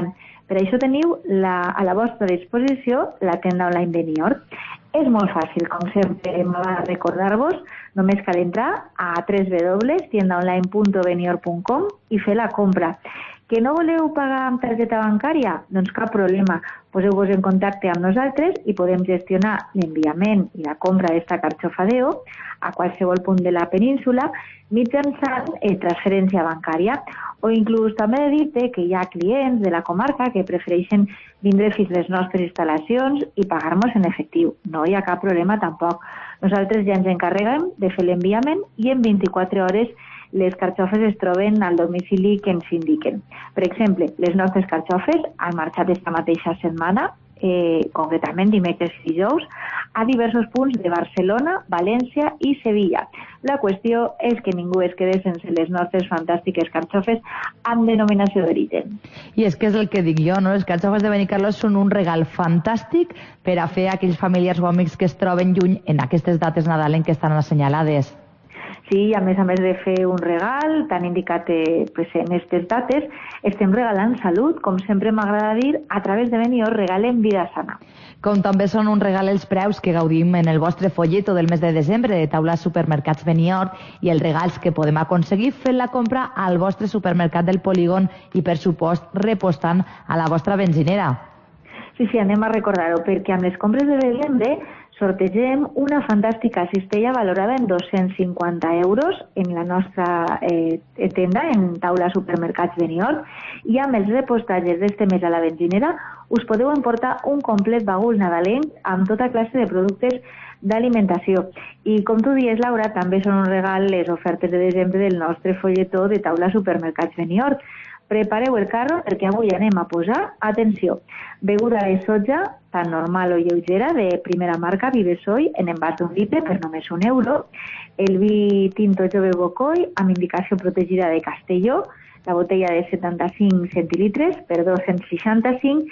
Speaker 13: Per això teniu la, a la vostra disposició la tenda online Benior. És molt fàcil, com sempre m'agrada recordar-vos, només cal entrar a w w w punt tienda online punt benior punt com i fer la compra. Que no voleu pagar amb targeta bancària? Doncs cap problema. Poseu-vos en contacte amb nosaltres i podem gestionar l'enviament i la compra d'esta carxofa Deo a qualsevol punt de la península mitjançant eh, transferència bancària. O inclús també he de dir que hi ha clients de la comarca que prefereixen vindre fins a les nostres instal·lacions i pagar-nos en efectiu. No hi ha cap problema tampoc. Nosaltres ja ens encarreguem de fer l'enviament i en vint-i-quatre hores les carxofes es troben al domicili que ens indiquen. Per exemple, les nostres carxofes han marxat esta mateixa setmana, eh, concretament dimecres i dijous, a diversos punts de Barcelona, València i Sevilla. La qüestió és que ningú es quede sense les nostres fantàstiques carxofes amb denominació d'origen.
Speaker 3: I és que és el que dic jo, no? Les carxofes de Benicarló són un regal fantàstic per a fer a aquells familiars o amics que es troben lluny en aquestes dates nadalenques que estan assenyalades.
Speaker 13: Sí, a més a més de fer un regal, tan indicat eh, pues, en aquestes dates, estem regalant salut, com sempre m'agrada dir, a través de Benior regalem vida sana.
Speaker 3: Com també són un regal els preus que gaudim en el vostre folleto del mes de desembre de taula Supermercats Benior i els regals que podem aconseguir fent la compra al vostre supermercat del polígon i, per supost, repostant a la vostra benzinera.
Speaker 13: Sí, sí, anem a recordar-ho, perquè amb les compres de desembre sortegem una fantàstica cistella valorada en dos-cents cinquanta euros en la nostra eh, tenda, en taula Supermercats Benior, i amb els repostatges d'este mes a la benzinera us podeu emportar un complet bagul nadalenc amb tota classe de productes d'alimentació. I com tu dius, Laura, també són un regal les ofertes de desembre del nostre folletó de taula Supermercats Benior. Prepareu el carro perquè avui anem a posar, atenció, beguda de soja, tan normal o lleugera, de primera marca, Vivesoy, en envàs d'un litre per només un euro, el vi tinto jove Bocoi, amb indicació protegida de Castelló, la botella de setanta-cinc centilitres per dos-cents seixanta-cinc,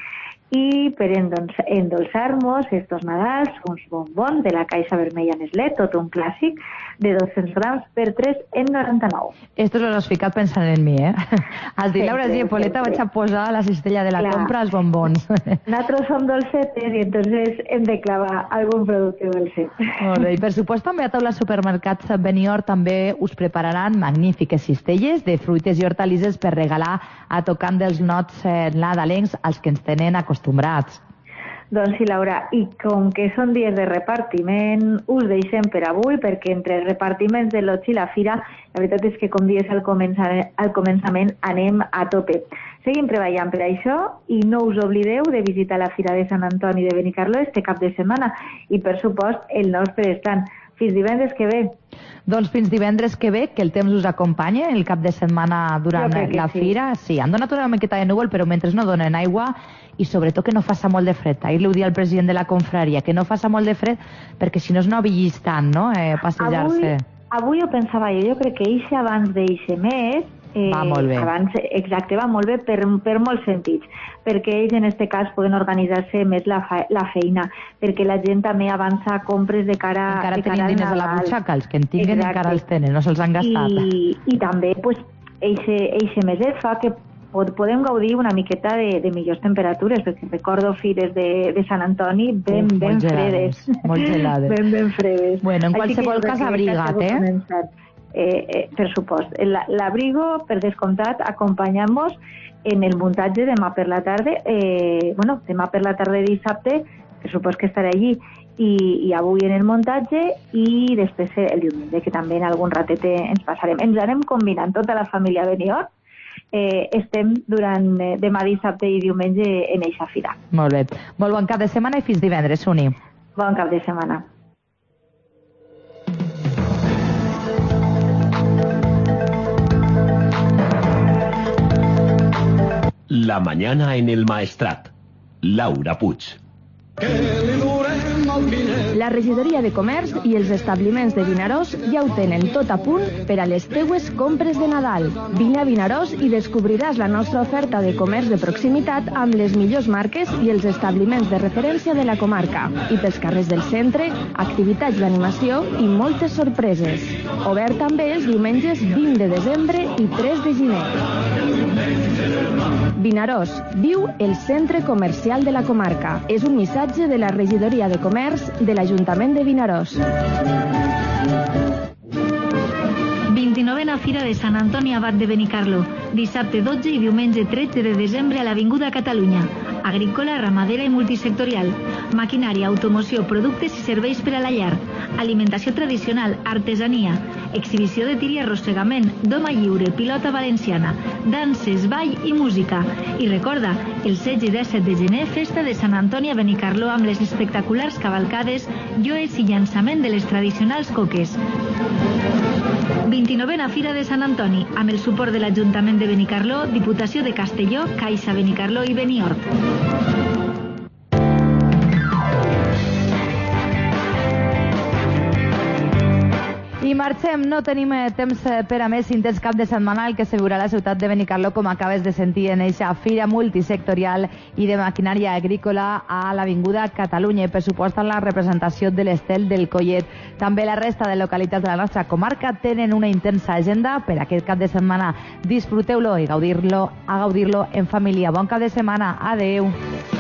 Speaker 13: i per endolçar-nos estos Nadals, uns bombons de la Caixa Vermella Nestlé, tot un clàssic, de dos-cents grams per tres en noranta-nou.
Speaker 3: Estos los has ficat pensant en mi, eh? Has dit, Laura, sí, Poleta, vaig a posar a la cistella de la Clar. compra els bombons.
Speaker 13: Nosaltres som dolcetes i entonces hem de clavar algun producte dolcet.
Speaker 3: Molt bé, i per supost també a taula Supermercats Benior també us prepararan magnífiques cistelles de fruites i hortalisses per regalar a tocant dels nots eh, nadalencs als que ens tenen acostumbrats.
Speaker 13: Doncs sí, Laura, i com que són dies de repartiment, us deixem per avui, perquè entre els repartiments de l'Oig i la Fira, la veritat és que, com dies al començament, al començament, anem a tope. Seguim treballant per això i no us oblideu de visitar la Fira de Sant Antoni de Benicarló este cap de setmana i, per supost, el nostre estand. Fins divendres que ve.
Speaker 3: Doncs fins divendres que ve, que el temps us acompanya el cap de setmana durant la
Speaker 13: sí.
Speaker 3: fira. Sí, han donat una miqueta de núvol, però mentre no donen aigua i sobretot que no faça molt de fred. Ahir li ho dia al president de la confraria, que no faça molt de fred perquè si no es no avillis tant, no?, eh, passejar-se.
Speaker 13: Avui, avui ho pensava jo, jo crec que eixe abans d'eixe mes Eh,
Speaker 3: va molt bé.
Speaker 13: Abans, exacte, va molt bé per, per molts sentits, perquè ells en aquest cas poden organitzar-se més la, fe, la feina, perquè la gent també avança compres de cara
Speaker 3: encara
Speaker 13: de cara
Speaker 3: tenen diners a la butxaca, els que en tinguen exacte. Encara els tenen, no se'ls han gastat.
Speaker 13: I, i també pues, eixe, eixe meset fa que podem gaudir una miqueta de, de millors temperatures, perquè recordo fires de, de Sant Antoni ben, Uf, ben fredes.
Speaker 3: Molt gelades.
Speaker 13: ben, ben fredes.
Speaker 3: Bueno, en qualsevol cas, abriga't, eh?
Speaker 13: Eh, eh, per supost. L'abrigo, per descomptat, acompanyant-nos en el muntatge demà per la tarda, eh, bueno, demà per la tarda de dissabte, per supost que estaré allí, i, i avui en el muntatge, i després el diumenge, que també en algun ratete ens passarem. Ens anem combinant tota la família Benior, eh, estem durant eh, demà, dissabte i diumenge en eixa fira.
Speaker 3: Molt bé. Molt bon cap de setmana i fins divendres, Suni.
Speaker 13: Bon cap de setmana.
Speaker 4: La mañana en el Maestrat. Laura Puig.
Speaker 6: La regidoria de comerç i els establiments de Vinaròs ja ho tenen tot a punt per a les teues compres de Nadal. Vine a Vinaròs i descobriràs la nostra oferta de comerç de proximitat amb les millors marques i els establiments de referència de la comarca. I pels carrers del centre, activitats d'animació i moltes sorpreses. Obert també els diumenges vint de desembre i tres de gener. Vinaròs, viu el centre comercial de la comarca. És un missatge de la Regidoria de Comerç de l'Ajuntament de Vinaròs.
Speaker 9: vint-i-novena Fira de Sant Antoni Abat de Benicarló, dissabte dotze i diumenge tretze de desembre a l'Avinguda Catalunya. Agrícola, ramadera i multisectorial. Maquinària, automoció, productes i serveis per a la llar. Alimentació tradicional, artesania. Exhibició de tir i arrossegament, doma lliure, pilota valenciana. Danses, ball i música. I recorda, el setze i disset de gener, festa de Sant Antoni a Benicarló amb les espectaculars cavalcades, lloes i llançament de les tradicionals coques. vint-i-novena Fira de Sant Antoni, amb el suport de l'Ajuntament de Benicarló, Diputació de Castelló, Caixa Benicarló i Beniort.
Speaker 3: I marxem, no tenim temps per a més intens cap de setmana el que se viurà a la ciutat de Benicarló, com acabes de sentir en eixa fira multisectorial i de maquinària agrícola a l'Avinguda Catalunya, i per supost amb la representació de l'Estel del Collet. També la resta de localitats de la nostra comarca tenen una intensa agenda per aquest cap de setmana. Disfruteu-lo i gaudir-lo a gaudir-lo en família. Bon cap de setmana. Adeu.